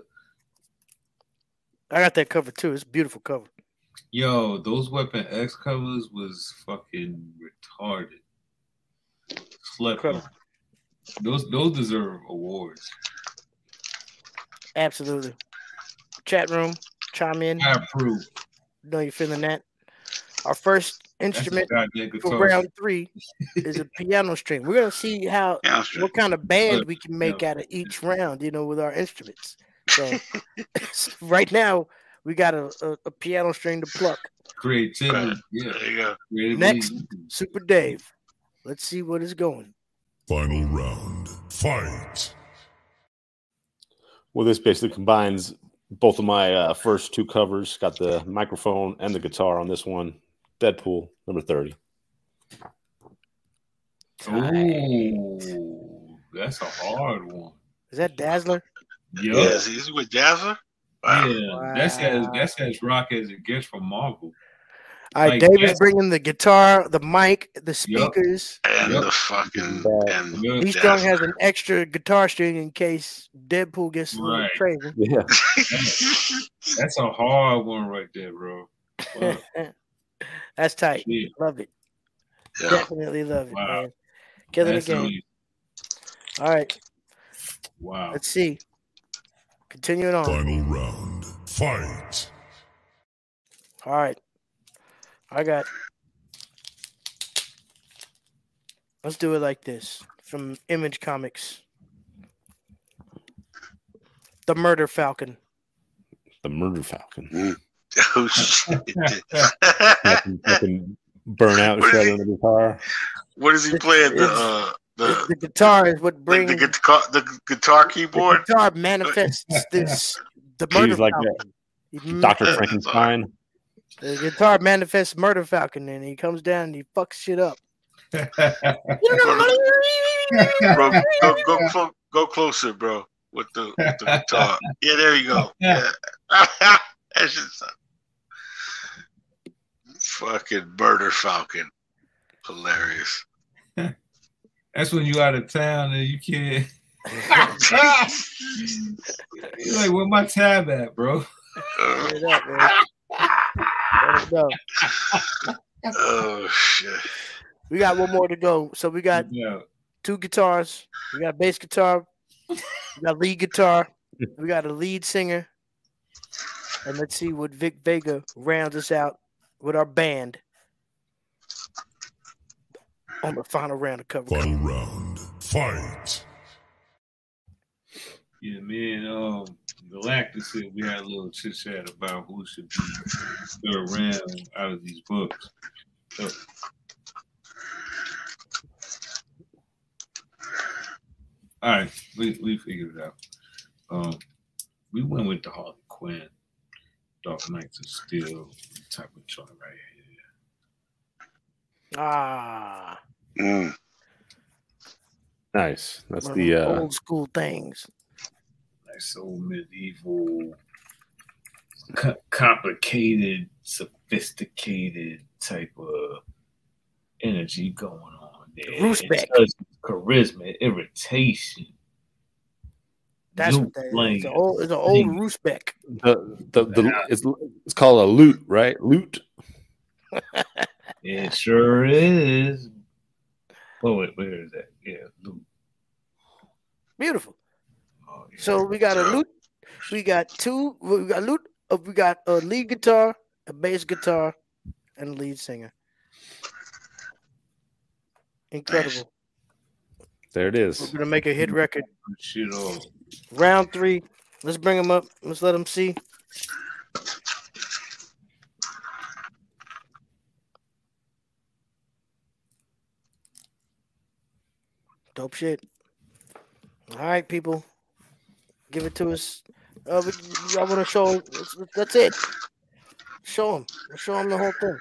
I got that cover too. It's a beautiful cover. Yo, those Weapon X covers was fucking retarded. Slept on. Incredible. Those those deserve awards. Absolutely. Chat room, chime in. I approve. Know you're feeling that. Our first That's a instrument goddamn for guitar. round three is a piano string. We're gonna see how Piano string. what kind of band we can make Yeah. out of each round, you know, with our instruments. So right now we got a, a, a piano string to pluck. Creativity. Right. Yeah. There you go. Creativity. Next. Super Dave. Let's see what is going. Final round. Fight. Well, this basically combines both of my uh, first two covers. Got the microphone and the guitar on this one. Deadpool, number thirty. Oh, that's a hard one. Is that Dazzler? Yup. Yeah, is he with Dazzler? Wow. Yeah, that's as that's as rock as it gets from Marvel. All right, Like, Dave is that's- bringing the guitar, the mic, the speakers. And Yep. the fucking and Yep. D Strong Dazzler. has an extra guitar string in case Deadpool gets a little Right. crazy. Yeah. That's a hard one right there, bro. Wow. That's tight. Yeah. Love it. Yeah. Definitely love it, Wow. man. Killing That's the game. really- All right, wow. let's see. Continuing on. Final round. Fight. All right. I got. Let's do it like this from Image Comics. The Murder Falcon. The Murder Falcon. Oh shit. Fucking- fucking burn out What is shredding the guitar. What is he playing? The It's- uh The, the, the guitar is what the, brings the guitar the guitar the keyboard? guitar manifests this. The Murder He's like Falcon. He- Doctor That's Frankenstein. The guitar manifests Murder Falcon, and he comes down and he fucks shit up. Bro, go go clo- go closer, bro. With the, with the guitar. Yeah, there you go. Yeah. That's just fucking Murder Falcon. Hilarious. That's when you out of town and you can't. You're like, where my tab at, bro? Uh, Turn it up, man. Turn it up. oh shit. We got one more to go. So we got Yeah. two guitars. We got a bass guitar. We got lead guitar. We got a lead singer. And let's see what Vic Vega rounds us out with our band on the final round of cover. Final round. Fight. Yeah, man. Um, Galactus said we had a little chit chat about who should be third round out of these books. So, all right, we we figured it out. Um, we went with the Harley Quinn, Dark Knights of Steel type of joint right here. Ah, Mm. Nice. That's one of the them uh, old school things. like so medieval, co- complicated, sophisticated type of energy going on there. Respect. Charisma, irritation. That's loot what that is. lane. It's an old, it's an old Roosbeck. The the, the it's, it's called a loot, right? Loot. It sure is. Oh wait, where is that? Yeah, loot. Beautiful. Oh, yeah. So we got a loot. We got two. We got loot. Uh, we got a lead guitar, a bass guitar, and a lead singer. Incredible. There it is. We're gonna make a hit record. Shit off. Round three. Let's bring them up. Let's let them see. Dope shit. All right, people. Give it to us. Uh, we, y'all want to show them? That's, that's it. Show them. Show them the whole thing.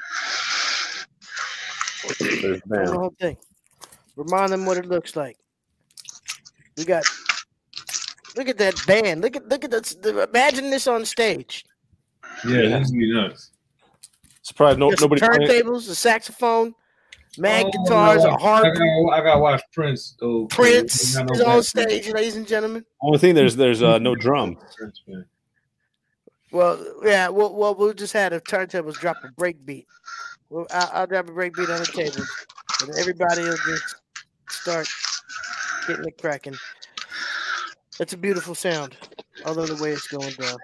Show them the whole thing. Remind them what it looks like. We got. Look at that band. Look at look at this. Imagine this on stage. Yeah, this is nuts. Surprised no, There's nobody. turntables, a saxophone, mag Oh, guitars, no. a harp. I gotta, I gotta watch Prince though. Prince I know is that. on stage, ladies and gentlemen. Only thing there's there's uh, no drum. Prince, man. Well, yeah, well, well, we'll just had the turntables drop a break beat. Well, I'll, I'll drop a break beat on the table, and everybody will just start getting it cracking. It's a beautiful sound, although the way it's going down.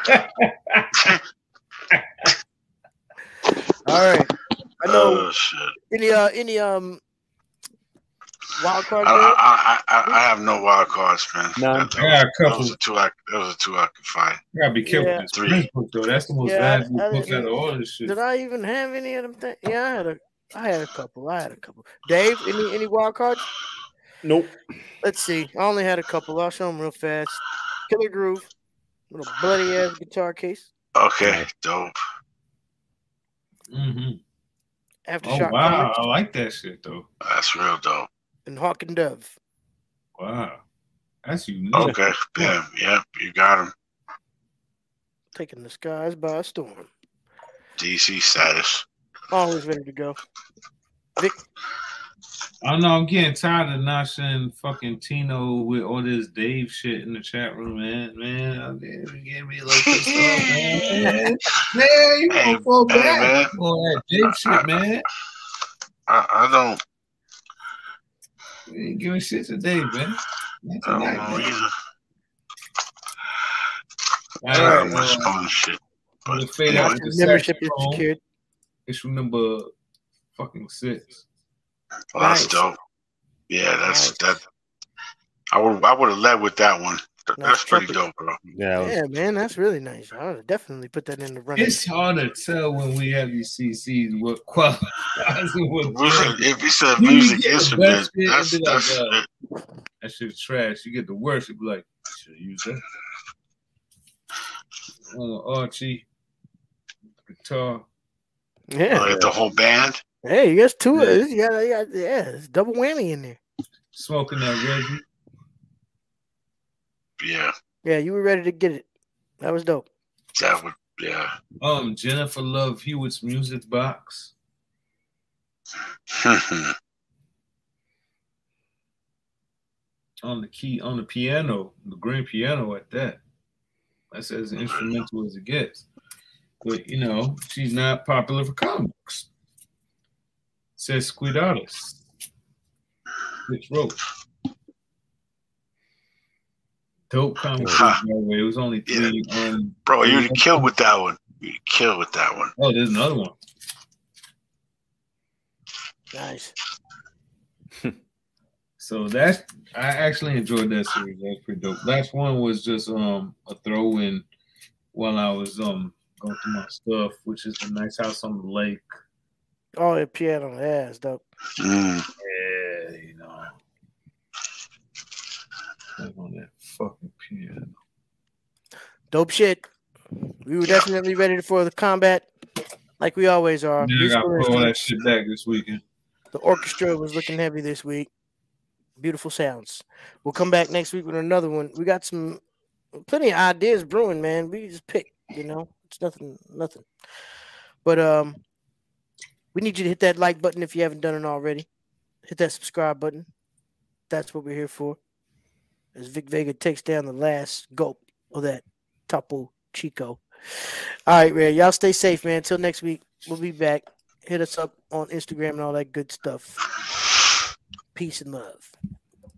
All right, I know. Oh, shit. Any uh, any um, wild card? I, games? I, I, I have no wild cards, man. No. That, that I got a was, that couple. was the two I, that was the two I could find. You gotta be careful Yeah. with this Prince book though. That's the most Yeah, valuable I- I book didn't- out of all this shit. Did I even have any of them? Th- yeah, I had a, I had a couple. I had a couple. Dave, any any wild cards? Nope. Let's see. I only had a couple. I'll show them real fast. Killer Groove, little bloody ass guitar case. Okay, dope. Mm-hmm. Oh Aftershock wow, Comics, I like that shit though. That's real dope. and Hawk and Dove. Wow, that's unique. Okay, bam. Yep, you got him. Taking the skies by storm. D C status. Always ready to go. Vic, I don't know. I'm getting tired of not seeing fucking Tino with all this Dave shit in the chat room, man. Man, I'm getting, getting me like this stuff, man. Man, you Hey, gonna fall hey, back man. on that Dave shit, man. I, I don't. You ain't giving shit to Dave, man. Not I don't tonight, know man. either. All I got right, much uh, fun shit. I'm But gonna fade yeah, out your the membership is saxophone. secured. Issue number fucking six. well, that's Nice. dope. Yeah, that's Nice. that. I would I would have led with that one. That- Nice That's pretty trumpet. dope, bro. Yeah. Yeah, man, that's really nice. I would definitely put that in the running. It's hard to tell when we have these C Cs what qualifies and what doesn't. If it's a You music get the instrument, best shit that's and be like, that's uh, it. That shit's trash. You get the worst, you be like, should have used that. Uh, Archie, guitar. Yeah. Uh, the whole band. Hey, you got two of Yeah. this. You got, you got, yeah, it's double whammy in there. Smoking that Reggie. Yeah, Yeah, you were ready to get it. That was dope. that would. Yeah. Um, Jennifer Love Hewitt's music box. On the key, on the piano, the grand piano at that. That's as instrumental as it gets. But, you know, she's not popular for comics. Says Squid Artist. Rich Roach. Dope comic book, by the way. It was only three. Um, Bro, you'd have killed with that one. You'd have killed with that one. oh, there's another one. Nice. So that's I actually enjoyed that series. That was pretty dope. Last one was just um a throw in while I was um going through my stuff, which is the nice house on the lake. Oh, the piano. Yeah, it's dope. Mm. Yeah, you know. Like on that fucking piano. Dope shit. We were definitely ready for the combat, like we always are. Yeah, I got Musical to pull that instruments. shit back this weekend. The orchestra was looking heavy this week. Beautiful sounds. We'll come back next week with another one. We got some plenty of ideas brewing, man. We just pick, you know, it's nothing, nothing. But um, we need you to hit that like button if you haven't done it already. Hit that subscribe button. That's what we're here for. As Vic Vega takes down the last gulp of that Topo Chico. All right, man. Y'all stay safe, man. Until next week, we'll be back. Hit us up on Instagram and all that good stuff. Peace and love.